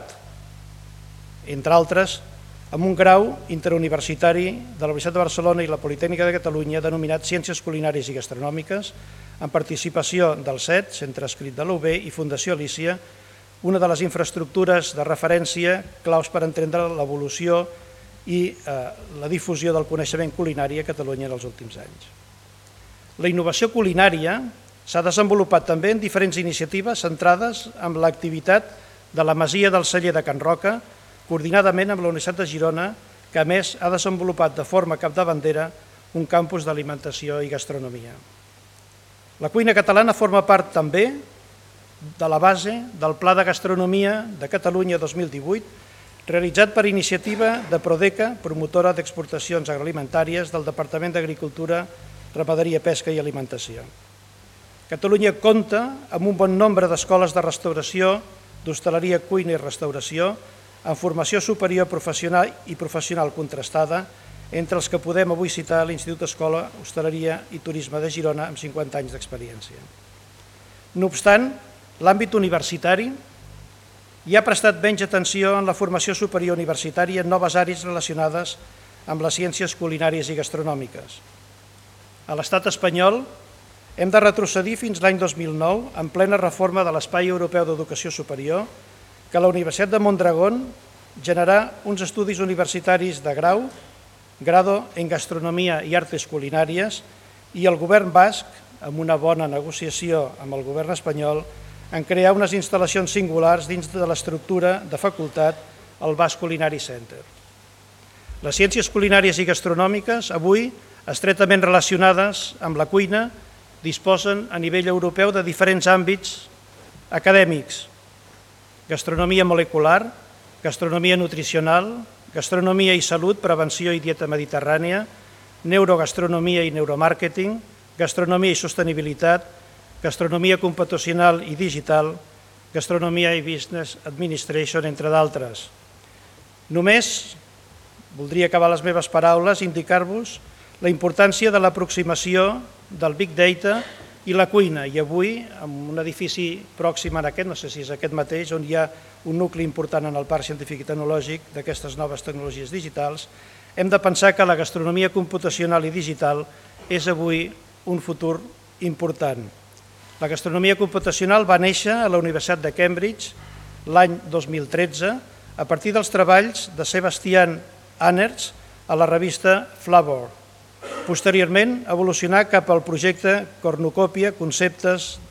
E: entre altres, amb un grau interuniversitari de la Universitat de Barcelona i la Politècnica de Catalunya denominat Ciències Culinàries i Gastronòmiques, amb participació del CET, Centre Escrit de l'UB, i Fundació Alícia, una de les infraestructures de referència claus per entendre l'evolució i la difusió del coneixement culinari a Catalunya en els últims anys. La innovació culinària s'ha desenvolupat també en diferents iniciatives centrades en l'activitat de la Masia del Celler de Can Roca, coordinadament amb la Universitat de Girona, que a més ha desenvolupat de forma capdavantera un campus d'alimentació i gastronomia. La cuina catalana forma part també de la base del Pla de Gastronomia de Catalunya 2018, realitzat per iniciativa de Prodeca, promotora d'exportacions agroalimentàries del Departament d'Agricultura, Ramaderia, Pesca i Alimentació. Catalunya compta amb un bon nombre d'escoles de restauració, d'hostaleria, cuina i restauració, en formació superior professional i professional contrastada, entre els que podem avui citar l'Institut Escola, Hostaleria i Turisme de Girona amb 50 anys d'experiència. No obstant, l'àmbit universitari hi ha prestat menys atenció en la formació superior universitària en noves àrees relacionades amb les ciències culinàries i gastronòmiques. A l'estat espanyol hem de retrocedir fins l'any 2009, en plena reforma de l'Espai Europeu d'Educació Superior, que la Universitat de Mondragón generà uns estudis universitaris de grau, Grado en Gastronomia i Artes Culinàries, i el govern basc, amb una bona negociació amb el govern espanyol, en crear unes instal·lacions singulars dins de l'estructura de facultat, el Basque Culinary Center. Les ciències culinàries i gastronòmiques, avui estretament relacionades amb la cuina, disposen a nivell europeu de diferents àmbits acadèmics: gastronomia molecular, gastronomia nutricional, gastronomia i salut, prevenció i dieta mediterrània, neurogastronomia i neuromàrqueting, gastronomia i sostenibilitat, gastronomia computacional i digital, gastronomia i business administration, entre d'altres. Només voldria acabar les meves paraules i indicar-vos la importància de l'aproximació del Big Data i la cuina, i avui, en un edifici pròxim a aquest, no sé si és aquest mateix, on hi ha un nucli important en el Parc Científic i Tecnològic d'aquestes noves tecnologies digitals, hem de pensar que la gastronomia computacional i digital és avui un futur important. La gastronomia computacional va néixer a la Universitat de Cambridge l'any 2013 a partir dels treballs de Sebastian Annertz a la revista Flavor. Posteriorment, evolucionar cap al projecte Cornucopia, concepte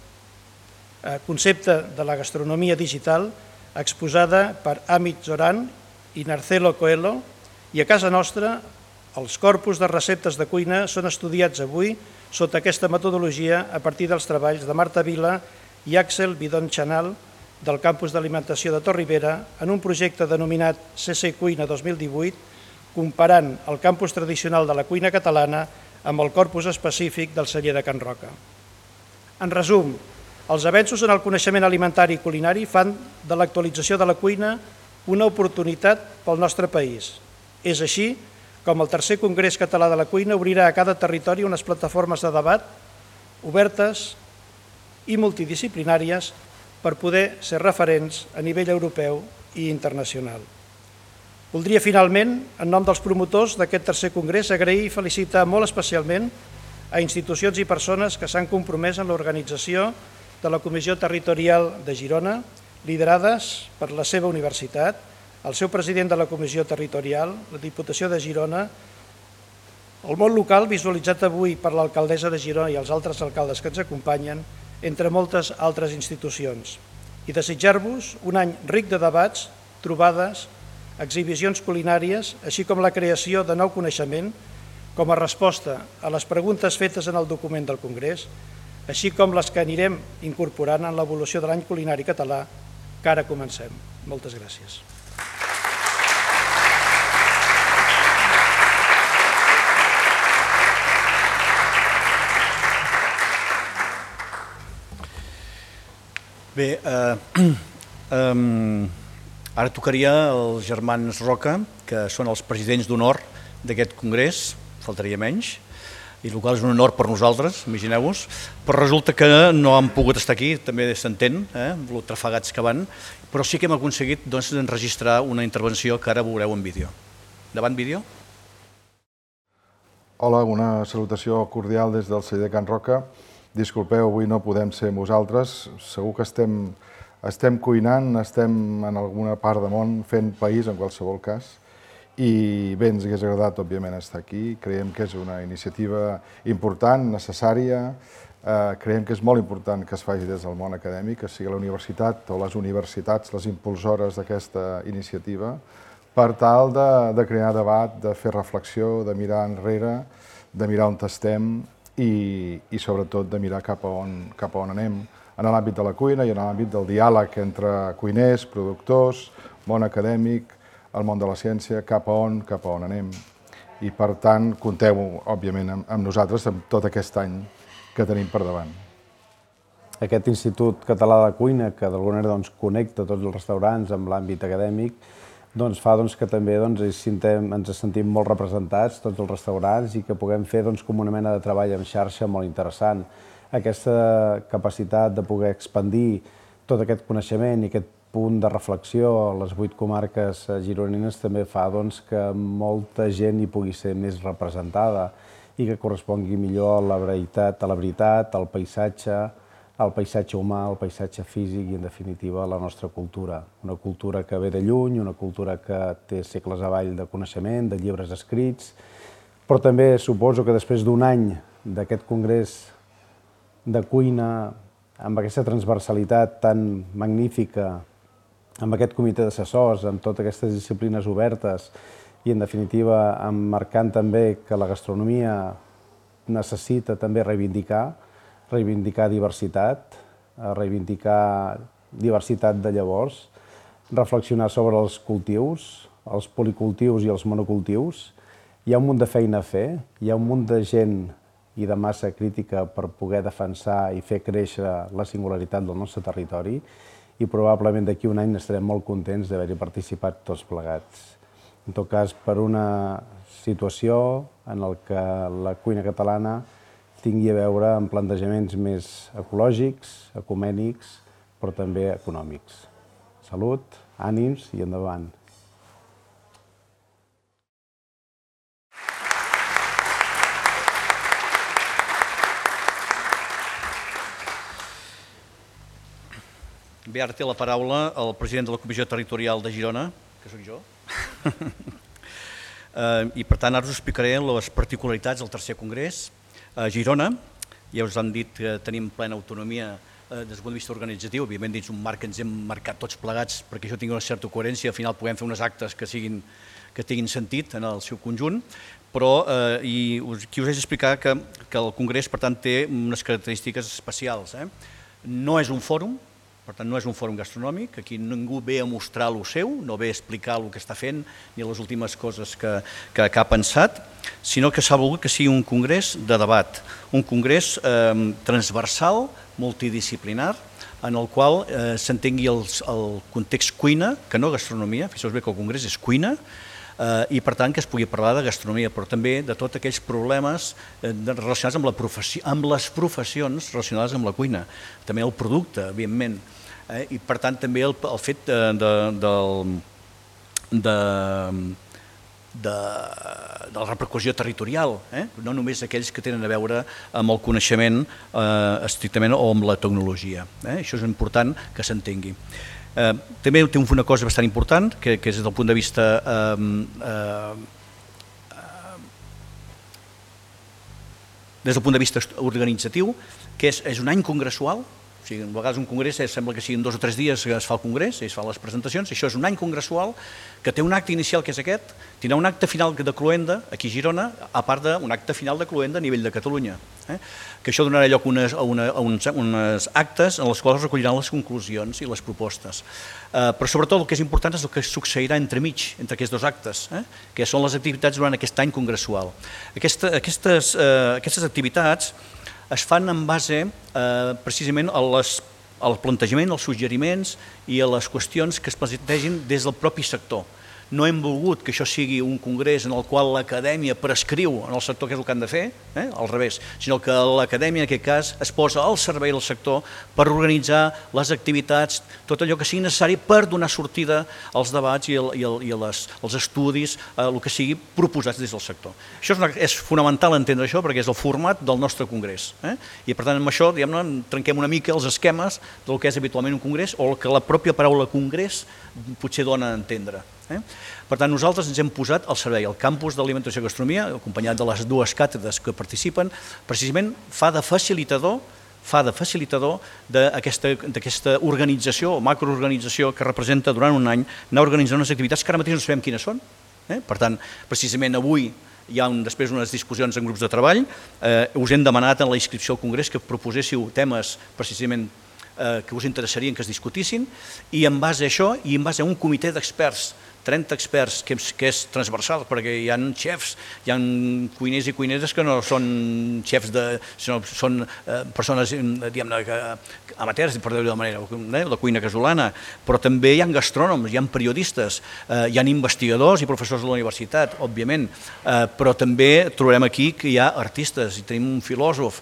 E: de la gastronomia digital, exposada per Amit Zoran i Narcelo Coelho, i a casa nostra els corpus de receptes de cuina són estudiats avui sota aquesta metodologia a partir dels treballs de Marta Vila i Axel Bidon-Chanal del Campus d'Alimentació de Torribera en un projecte denominat CC Cuina 2018, comparant el campus tradicional de la cuina catalana amb el corpus específic del celler de Can Roca. En resum, els avenços en el coneixement alimentari i culinari fan de l'actualització de la cuina una oportunitat pel nostre país. És així com el tercer Congrés Català de la Cuina obrirà a cada territori unes plataformes de debat obertes i multidisciplinàries per poder ser referents a nivell europeu i internacional. Voldria finalment, en nom dels promotors d'aquest tercer congrés, agrair i felicitar molt especialment a institucions i persones que s'han compromès en l'organització de la Comissió Territorial de Girona, liderades per la seva universitat, el seu president de la Comissió Territorial, la Diputació de Girona, el món local visualitzat avui per l'alcaldessa de Girona i els altres alcaldes que ens acompanyen, entre moltes altres institucions. I desitjar-vos un any ric de debats, trobades, exhibicions culinàries, així com la creació de nou coneixement com a resposta a les preguntes fetes en el document del Congrés, així com les que anirem incorporant en l'evolució de l'any culinari català que ara comencem. Moltes gràcies.
A: Bé, ara tocaria els germans Roca, que són els presidents d'honor d'aquest congrés, faltaria menys, i el qual és un honor per nosaltres, imagineu-vos, però resulta que no han pogut estar aquí, també s'entén, lo trafegats que van, però sí que hem aconseguit enregistrar una intervenció que ara veureu en vídeo. Davant vídeo.
F: Hola, una salutació cordial des del celler Can Roca. Disculpeu, avui no podem ser amb vosaltres. Segur que estem cuinant, estem en alguna part del món fent país, en qualsevol cas. I bé, ens hagués agradat, òbviament, estar aquí. Creiem que és una iniciativa important, necessària. Creiem que és molt important que es faci des del món acadèmic, que sigui la universitat o les universitats les impulsores d'aquesta iniciativa, per tal de crear debat, de fer reflexió, de mirar enrere, de mirar on estem i sobretot de mirar cap a on anem en l'àmbit de la cuina i en l'àmbit del diàleg entre cuiners, productors, món acadèmic, el món de la ciència, cap a on anem. I per tant, compteu, òbviament, amb nosaltres amb tot aquest any que tenim per davant.
G: Aquest Institut Català de Cuina, que d'alguna manera connecta tots els restaurants amb l'àmbit acadèmic, fa que també ens sentim molt representats, tots els restaurants, i que puguem fer com una mena de treball en xarxa molt interessant. Aquesta capacitat de poder expandir tot aquest coneixement i aquest punt de reflexió a les 8 comarques gironines també fa que molta gent hi pugui ser més representada i que correspongui millor a la veritat, al paisatge humà, al paisatge físic i, en definitiva, a la nostra cultura. Una cultura que ve de lluny, una cultura que té segles avall de coneixement, de llibres escrits, però també suposo que després d'un any d'aquest congrés de cuina, amb aquesta transversalitat tan magnífica, amb aquest comitè d'assessors, amb totes aquestes disciplines obertes i, en definitiva, emmarcant també que la gastronomia necessita també reivindicar diversitat, reivindicar diversitat de llavors, reflexionar sobre els cultius, els policultius i els monocultius. Hi ha un munt de feina a fer, hi ha un munt de gent i de massa crítica per poder defensar i fer créixer la singularitat del nostre territori i probablement d'aquí un any estarem molt contents d'haver-hi participat tots plegats. En tot cas, per una situació en què la cuina catalana tingui a veure amb plantejaments més ecològics, ecumènics, però també econòmics. Salut, ànims i endavant.
A: Bé, ara té la paraula el president de la Comissió Territorial de Girona, que sóc jo, i per tant ara us explicaré les particularitats del tercer congrés. A Girona, ja us han dit que tenim plena autonomia des del punt de vista organitzatiu, òbviament dins un marc que ens hem marcat tots plegats perquè això tingui una certa coherència, al final puguem fer unes actes que tinguin sentit en el seu conjunt, però aquí us he d'explicar que el congrés per tant té unes característiques especials. No és un fòrum, per tant, no és un fòrum gastronòmic, aquí ningú ve a mostrar el seu, no ve a explicar el que està fent ni les últimes coses que ha pensat, sinó que s'ha volgut que sigui un congrés de debat, un congrés transversal, multidisciplinar, en el qual s'entengui el context cuina, que no gastronomia, fixeu-vos bé que el congrés és cuina, i per tant que es pugui parlar de gastronomia, però també de tots aquells problemes relacionats amb les professions relacionades amb la cuina, també el producte, evidentment, i per tant també el fet de la repercussió territorial, no només aquells que tenen a veure amb el coneixement estrictament o amb la tecnologia. Això és important que s'entengui. També té una cosa bastant important, que és des del punt de vista organitzatiu, que és un any congressual. A vegades un congrés sembla que siguin 2 o 3 dies que es fa el congrés i es fan les presentacions. Això és un any congressual que té un acte inicial que és aquest, tindrà un acte final de cloenda aquí a Girona, a part d'un acte final de cloenda a nivell de Catalunya, que això donarà lloc a uns actes en els quals es recolliran les conclusions i les propostes. Però sobretot el que és important és el que succeirà entremig, entre aquests 2 actes, que són les activitats durant aquest any congressual. Aquestes activitats es fan en base precisament al plantejament, als suggeriments i a les qüestions que es plantegin des del propi sector. no hem volgut que això sigui un congrés en el qual l'acadèmia prescriu en el sector què és el que han de fer, al revés, sinó que l'acadèmia en aquest cas es posa al servei del sector per organitzar les activitats, tot allò que sigui necessari per donar sortida als debats i als estudis, el que sigui proposats des del sector. Això és fonamental entendre això perquè és el format del nostre congrés. I per tant amb això trenquem una mica els esquemes del que és habitualment un congrés o el que la pròpia paraula congrés potser dona a entendre. Per tant, nosaltres ens hem posat al servei. El campus d'Alimentació i Gastronomia, acompanyat de les dues càtedres que participen, precisament fa de facilitador d'aquesta organització o macroorganització que representa durant un any anar organitzant unes activitats que ara mateix no sabem quines són. Per tant, precisament avui hi ha després unes discussions en grups de treball, us hem demanat en la inscripció al Congrés que proposéssiu temes precisament que us interessarien que es discutissin i en base a això i en base a un comitè d'experts 30 experts, que és transversal, perquè hi ha xefs, hi ha cuiners i cuineres que no són xefs, sinó són persones, diguem-ne, amateurs, per dir-ho de manera, de cuina casolana, però també hi ha gastrònoms, hi ha periodistes, hi ha investigadors i professors de la universitat, òbviament, però també trobarem aquí que hi ha artistes, i tenim un filòsof,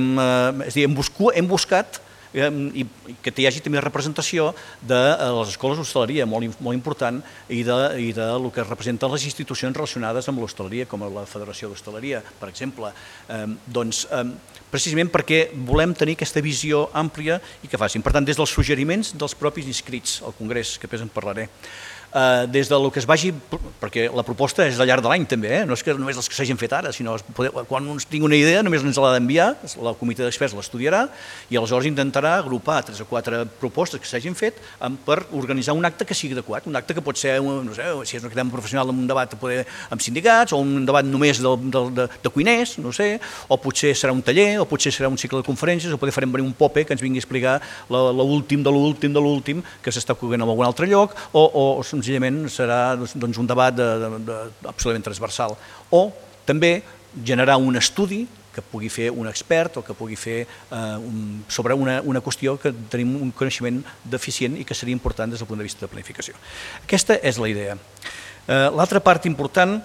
A: és a dir, hem buscat i que hi hagi també representació de les escoles d'hostaleria, molt important, i del que representen les institucions relacionades amb l'hostaleria, com la Federació d'Hostaleria, per exemple. Doncs, precisament perquè volem tenir aquesta visió àmplia i que facin. Per tant, des dels suggeriments dels propis inscrits al Congrés, que després en parlaré, des del que es vagi, perquè la proposta és al llarg de l'any també, no és que només les que s'hagin fet ara, sinó quan uns tingui una idea només ens l'ha d'enviar, el comitè d'experts l'estudiarà i aleshores intentarà agrupar 3 o 4 propostes que s'hagin fet per organitzar un acte que sigui adequat, un acte que pot ser, no sé, si és un acte professional amb un debat amb sindicats o un debat només de cuiners, no sé, o potser serà un taller, o potser serà un cicle de conferències, o potser farem venir un pope que ens vingui a explicar l'últim de l'últim que s'està coguent en algun altre lloc, o senzillament serà un debat absolutament transversal. O també generar un estudi que pugui fer un expert o que pugui fer sobre una qüestió que tenim un coneixement deficient i que seria important des del punt de vista de planificació. Aquesta és la idea. L'altra part important,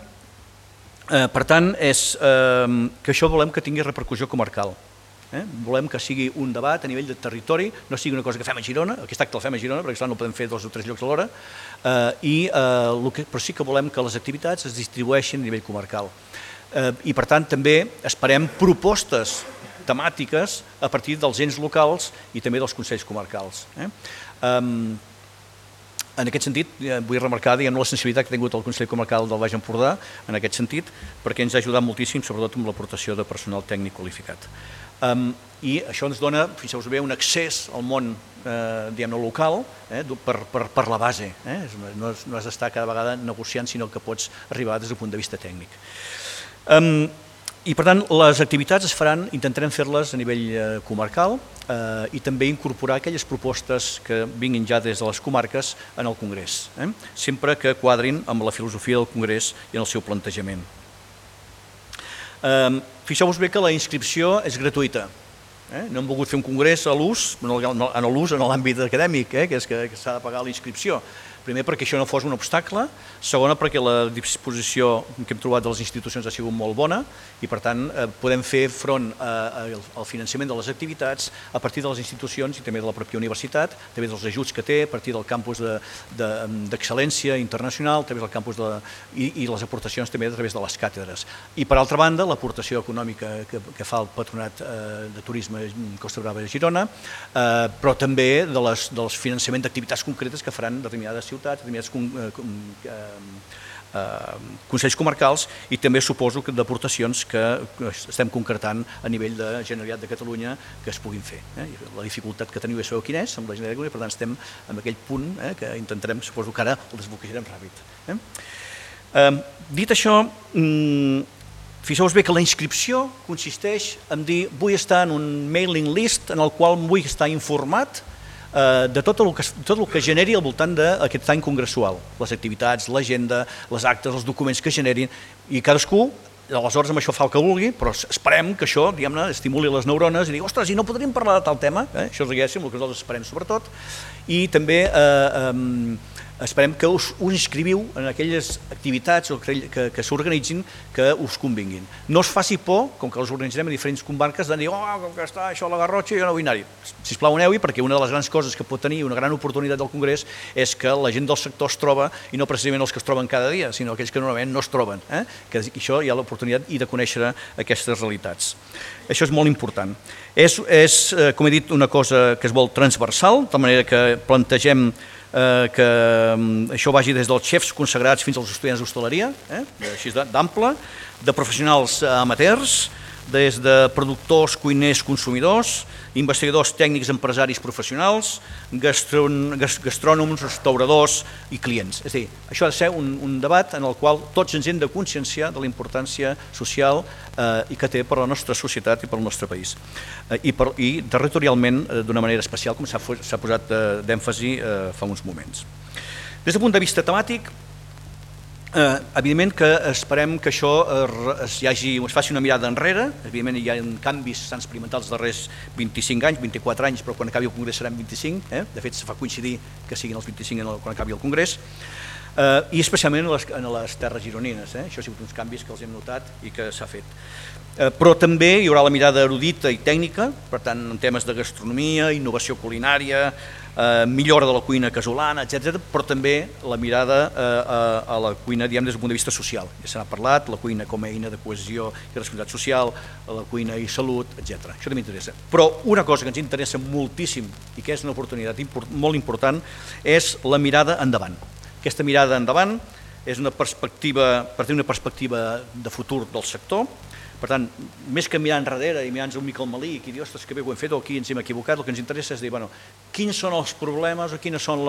A: per tant, és que això volem que tingui repercussió comarcal. Volem que sigui un debat a nivell de territori, no sigui una cosa que fem a Girona, aquest acte el fem a Girona, perquè no podem fer 2 o 3 llocs alhora, però sí que volem que les activitats es distribueixin a nivell comarcal. I per tant també esperem propostes temàtiques a partir dels ens locals i també dels consells comarcals. En aquest sentit, vull remarcar la sensibilitat que ha tingut el Consell Comarcal del Baix Empordà, en aquest sentit, perquè ens ha ajudat moltíssim, sobretot amb l'aportació de personal tècnic qualificat. I això ens dona, fixeu-vos bé, un accés al món local per la base. No has d'estar cada vegada negociant, sinó que pots arribar des del punt de vista tècnic. I per tant, les activitats es faran, intentarem fer-les a nivell comarcal i també incorporar aquelles propostes que vinguin ja des de les comarques en el Congrés, sempre que quadrin amb la filosofia del Congrés i en el seu plantejament. Fixeu-vos bé que la inscripció és gratuïta. No hem volgut fer un congrés a l'ús, en l'àmbit acadèmic, que és que s'ha de pagar la inscripció. Primer, perquè això no fos un obstacle. Segona, perquè la disposició que hem trobat de les institucions ha sigut molt bona i, per tant, podem fer front al finançament de les activitats a partir de les institucions i també de la pròpia universitat, també dels ajuts que té, a partir del campus d'excel·lència internacional, també del campus i les aportacions també a través de les càtedres. I, per altra banda, l'aportació econòmica que fa el Patronat de Turisme Costa Brava de Girona, però també del finançament d'activitats concretes que faran determinades ciutats, determinats consells comarcals i també suposo que d'aportacions que estem concretant a nivell de Generalitat de Catalunya que es puguin fer. La dificultat que teniu ja sabeu quina és amb la Generalitat de Catalunya, per tant estem en aquell punt que intentarem, suposo que ara el desbloquejarem ràpid. Dit això, fixeu-vos bé que la inscripció consisteix en dir vull estar en un mailing list en el qual vull estar informat de tot el que generi al voltant d'aquest any congressual, les activitats, l'agenda, les actes, els documents que generin, i cadascú, aleshores amb això fa el que vulgui, però esperem que això, diguem-ne, estimuli les neurones i digui, ostres, i no podríem parlar de tal tema? Això és el que nosaltres esperem sobretot, i també esperem que us inscriviu en aquelles activitats que s'organitzin que us convinguin. No us faci por, com que els organitzarem a diferents comarques, de dir, com que està això a la Garrotxa, jo no vull anar-hi. Sisplau, aneu-hi, perquè una de les grans coses que pot tenir, una gran oportunitat del Congrés, és que la gent del sector es troba, i no precisament els que es troben cada dia, sinó aquells que normalment no es troben. Que això hi ha l'oportunitat i de conèixer aquestes realitats. Això és molt important. És, com he dit, una cosa que es vol transversal, de manera que plantegem que això vagi des dels xefs consagrats fins als estudiants d'hostaleria, així d'ample, de professionals amateurs, des de productors, cuiners, consumidors, investigadors, tècnics, empresaris, professionals, gastrònoms, restauradors i clients. És a dir, això ha de ser un debat en el qual tots ens hem de conscienciar de la importància social i que té per a la nostra societat i per al nostre país. I territorialment d'una manera especial, com s'ha posat d'èmfasi fa uns moments. Des del punt de vista temàtic, evidentment que esperem que això es faci una mirada enrere. Evidentment hi ha canvis que s'han experimentat els darrers 25 anys, 24 anys, però quan acabi el Congrés seran 25, de fet se fa coincidir que siguin els 25 quan acabi el Congrés, i especialment en les terres gironines. Això ha sigut uns canvis que els hem notat i que s'ha fet. Però també hi haurà la mirada erudita i tècnica, per tant en temes de gastronomia, innovació culinària, millora de la cuina casolana, etc., però també la mirada a la cuina des del punt de vista social. Ja se n'ha parlat, la cuina com a eina de cohesió i responsabilitat social, la cuina i salut, etc. Això també interessa. Però una cosa que ens interessa moltíssim i que és una oportunitat molt important és la mirada endavant. Aquesta mirada endavant és una perspectiva, per tenir una perspectiva de futur del sector. Per tant, més que mirar enrere i mirar-nos un mica al malic i dir, ostres, que bé ho hem fet o aquí ens hem equivocat, el que ens interessa és dir, quins són els problemes o quins són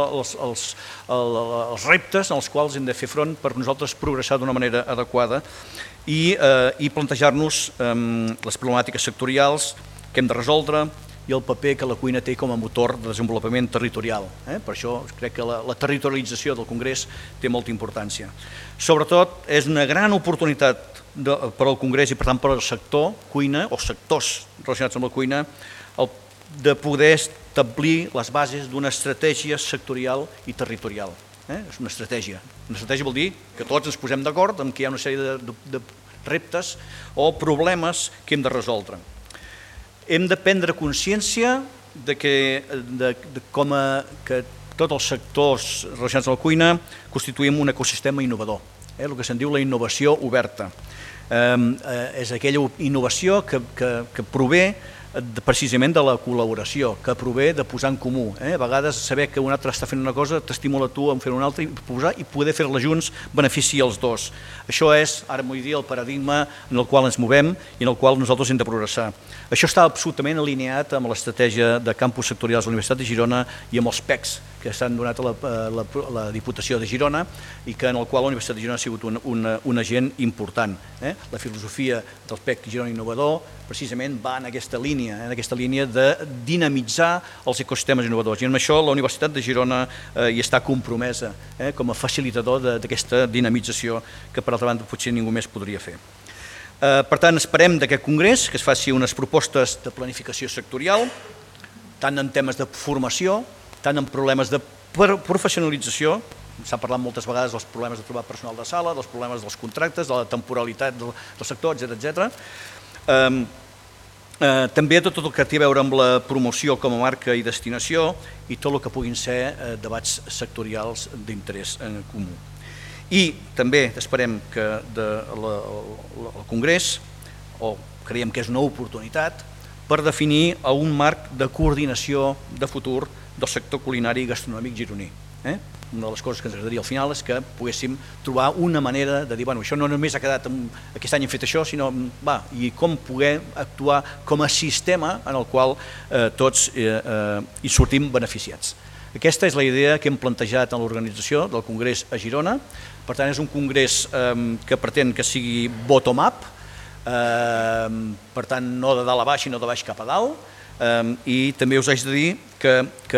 A: els reptes als quals hem de fer front per nosaltres progressar d'una manera adequada i plantejar-nos les problemàtiques sectorials que hem de resoldre i el paper que la cuina té com a motor de desenvolupament territorial. Per això crec que la territorialització del Congrés té molta importància. Sobretot, és una gran oportunitat per al Congrés i per tant per al sector cuina o sectors relacionats amb la cuina de poder establir les bases d'una estratègia sectorial i territorial. És una estratègia. Una estratègia vol dir que tots ens posem d'acord en que hi ha una sèrie de reptes o problemes que hem de resoldre. Hem de prendre consciència de com que tots els sectors relacionats amb la cuina constituïm un ecosistema innovador, el que se'n diu la innovació oberta. És aquella innovació que prové precisament de la col·laboració, que prové de posar en comú. A vegades saber que un altre està fent una cosa t'estimula tu a fer una altra i poder fer-la junts beneficia els dos. Això és, ara m'ho dir, el paradigma en el qual ens movem i en el qual nosaltres hem de progressar. Això està absolutament alineat amb l'estratègia de campus sectorials de la Universitat de Girona i amb els PECs que s'han donat a la Diputació de Girona i que en el qual la Universitat de Girona ha sigut un agent important. La filosofia del PEC Girona Innovador precisament va en aquesta línia de dinamitzar els ecosistemes innovadors i amb això la Universitat de Girona hi està compromesa com a facilitador d'aquesta dinamització que per altra banda potser ningú més podria fer. Per tant, esperem d'aquest congrés que es faci unes propostes de planificació sectorial, tant en temes de formació, tant en problemes de professionalització, s'ha parlat moltes vegades dels problemes de trobar personal de sala, dels problemes dels contractes, de la temporalitat del sector, etc. També tot el que té a veure amb la promoció com a marca i destinació i tot el que puguin ser debats sectorials d'interès comú. I també esperem que el Congrés, o creiem que és una oportunitat, per definir un marc de coordinació de futur del sector culinari i gastronòmic gironí. Una de les coses que ens agradaria al final és que poguéssim trobar una manera de dir, això no només ha quedat aquest any hem fet això, sinó i com poder actuar com a sistema en el qual tots hi sortim beneficiats. Aquesta és la idea que hem plantejat en l'organització del Congrés a Girona. Per tant, és un congrés que pretén que sigui bottom-up, per tant, no de dalt a baix, sinó de baix cap a dalt, i també us haig de dir que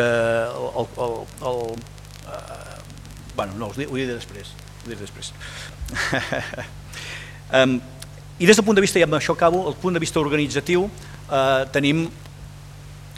A: no, ho diré després. I des del punt de vista, i amb això acabo, el punt de vista organitzatiu, tenim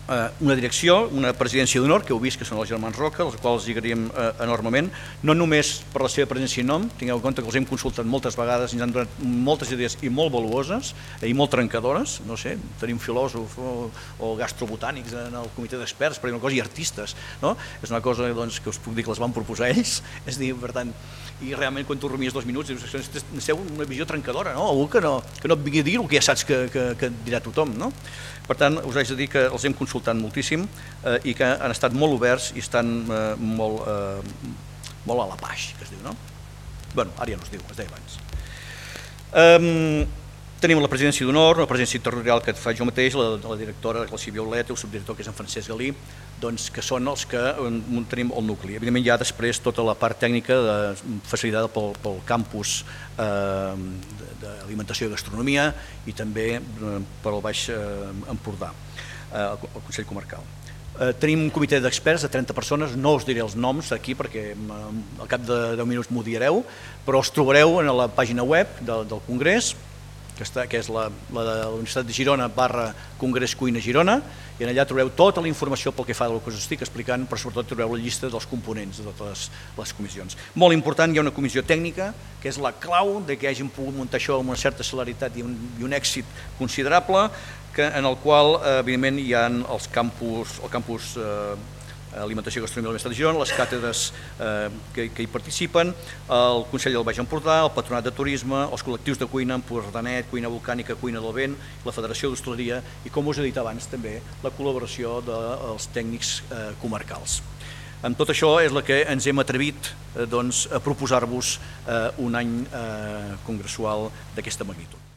A: una direcció, una presidència d'honor, que heu vist que són els germans Roca, als quals els agraïm enormement, no només per la seva presència i nom, tingueu en compte que els hem consultat moltes vegades i ens han donat moltes idees i molt valuoses i molt trencadores, no sé, tenim filòsofs o gastrobotànics en el comitè d'experts, per dir una cosa, i artistes, no? És una cosa que us puc dir que les van proposar ells, és a dir, per tant, i realment quan tu rumies 2 minuts dius, necessiteu una visió trencadora, no? Algú que no et vingui a dir el que ja saps que dirà tothom, no? Per tant, us haig de dir que els hem consultat moltíssim i que han estat molt oberts i estan molt a la paix, que es diu, no? Bé, ara ja no es diu, es deia abans. Tenim la presidència d'honor, la presidència territorial que faig jo mateix, la directora, la Sílvia Olet, el subdirector que és en Francesc Galí, doncs que són els que tenim el nucli. Evidentment hi ha després tota la part tècnica facilitada pel campus d'alimentació i gastronomia i també pel Baix Empordà, el Consell Comarcal. Tenim un comitè d'experts de 30 persones, no us diré els noms aquí perquè al cap de 10 minuts m'ho direu, però els trobareu a la pàgina web del Congrés, que és la de la Universitat de Girona /Congrés Cuina Girona, i allà trobareu tota la informació pel que fa del que us estic explicant, però sobretot trobareu la llista dels components de totes les comissions. Molt important, hi ha una comissió tècnica, que és la clau de que hagin pogut muntar això amb una certa celeritat i un èxit considerable, en el qual, evidentment, hi ha el campus Alimentació i Gastronomia de la Universitat de Girona, les càtedres que hi participen, el Consell del Baix Empordà, el Patronat de Turisme, els col·lectius de cuina, Empordanet, Cuina Volcànica, Cuina del Vent, la Federació d'Hostaleria i, com us he dit abans, també la col·laboració dels tècnics comarcals. Amb tot això és el que ens hem atrevit a proposar-vos un any congressual d'aquesta magnitud.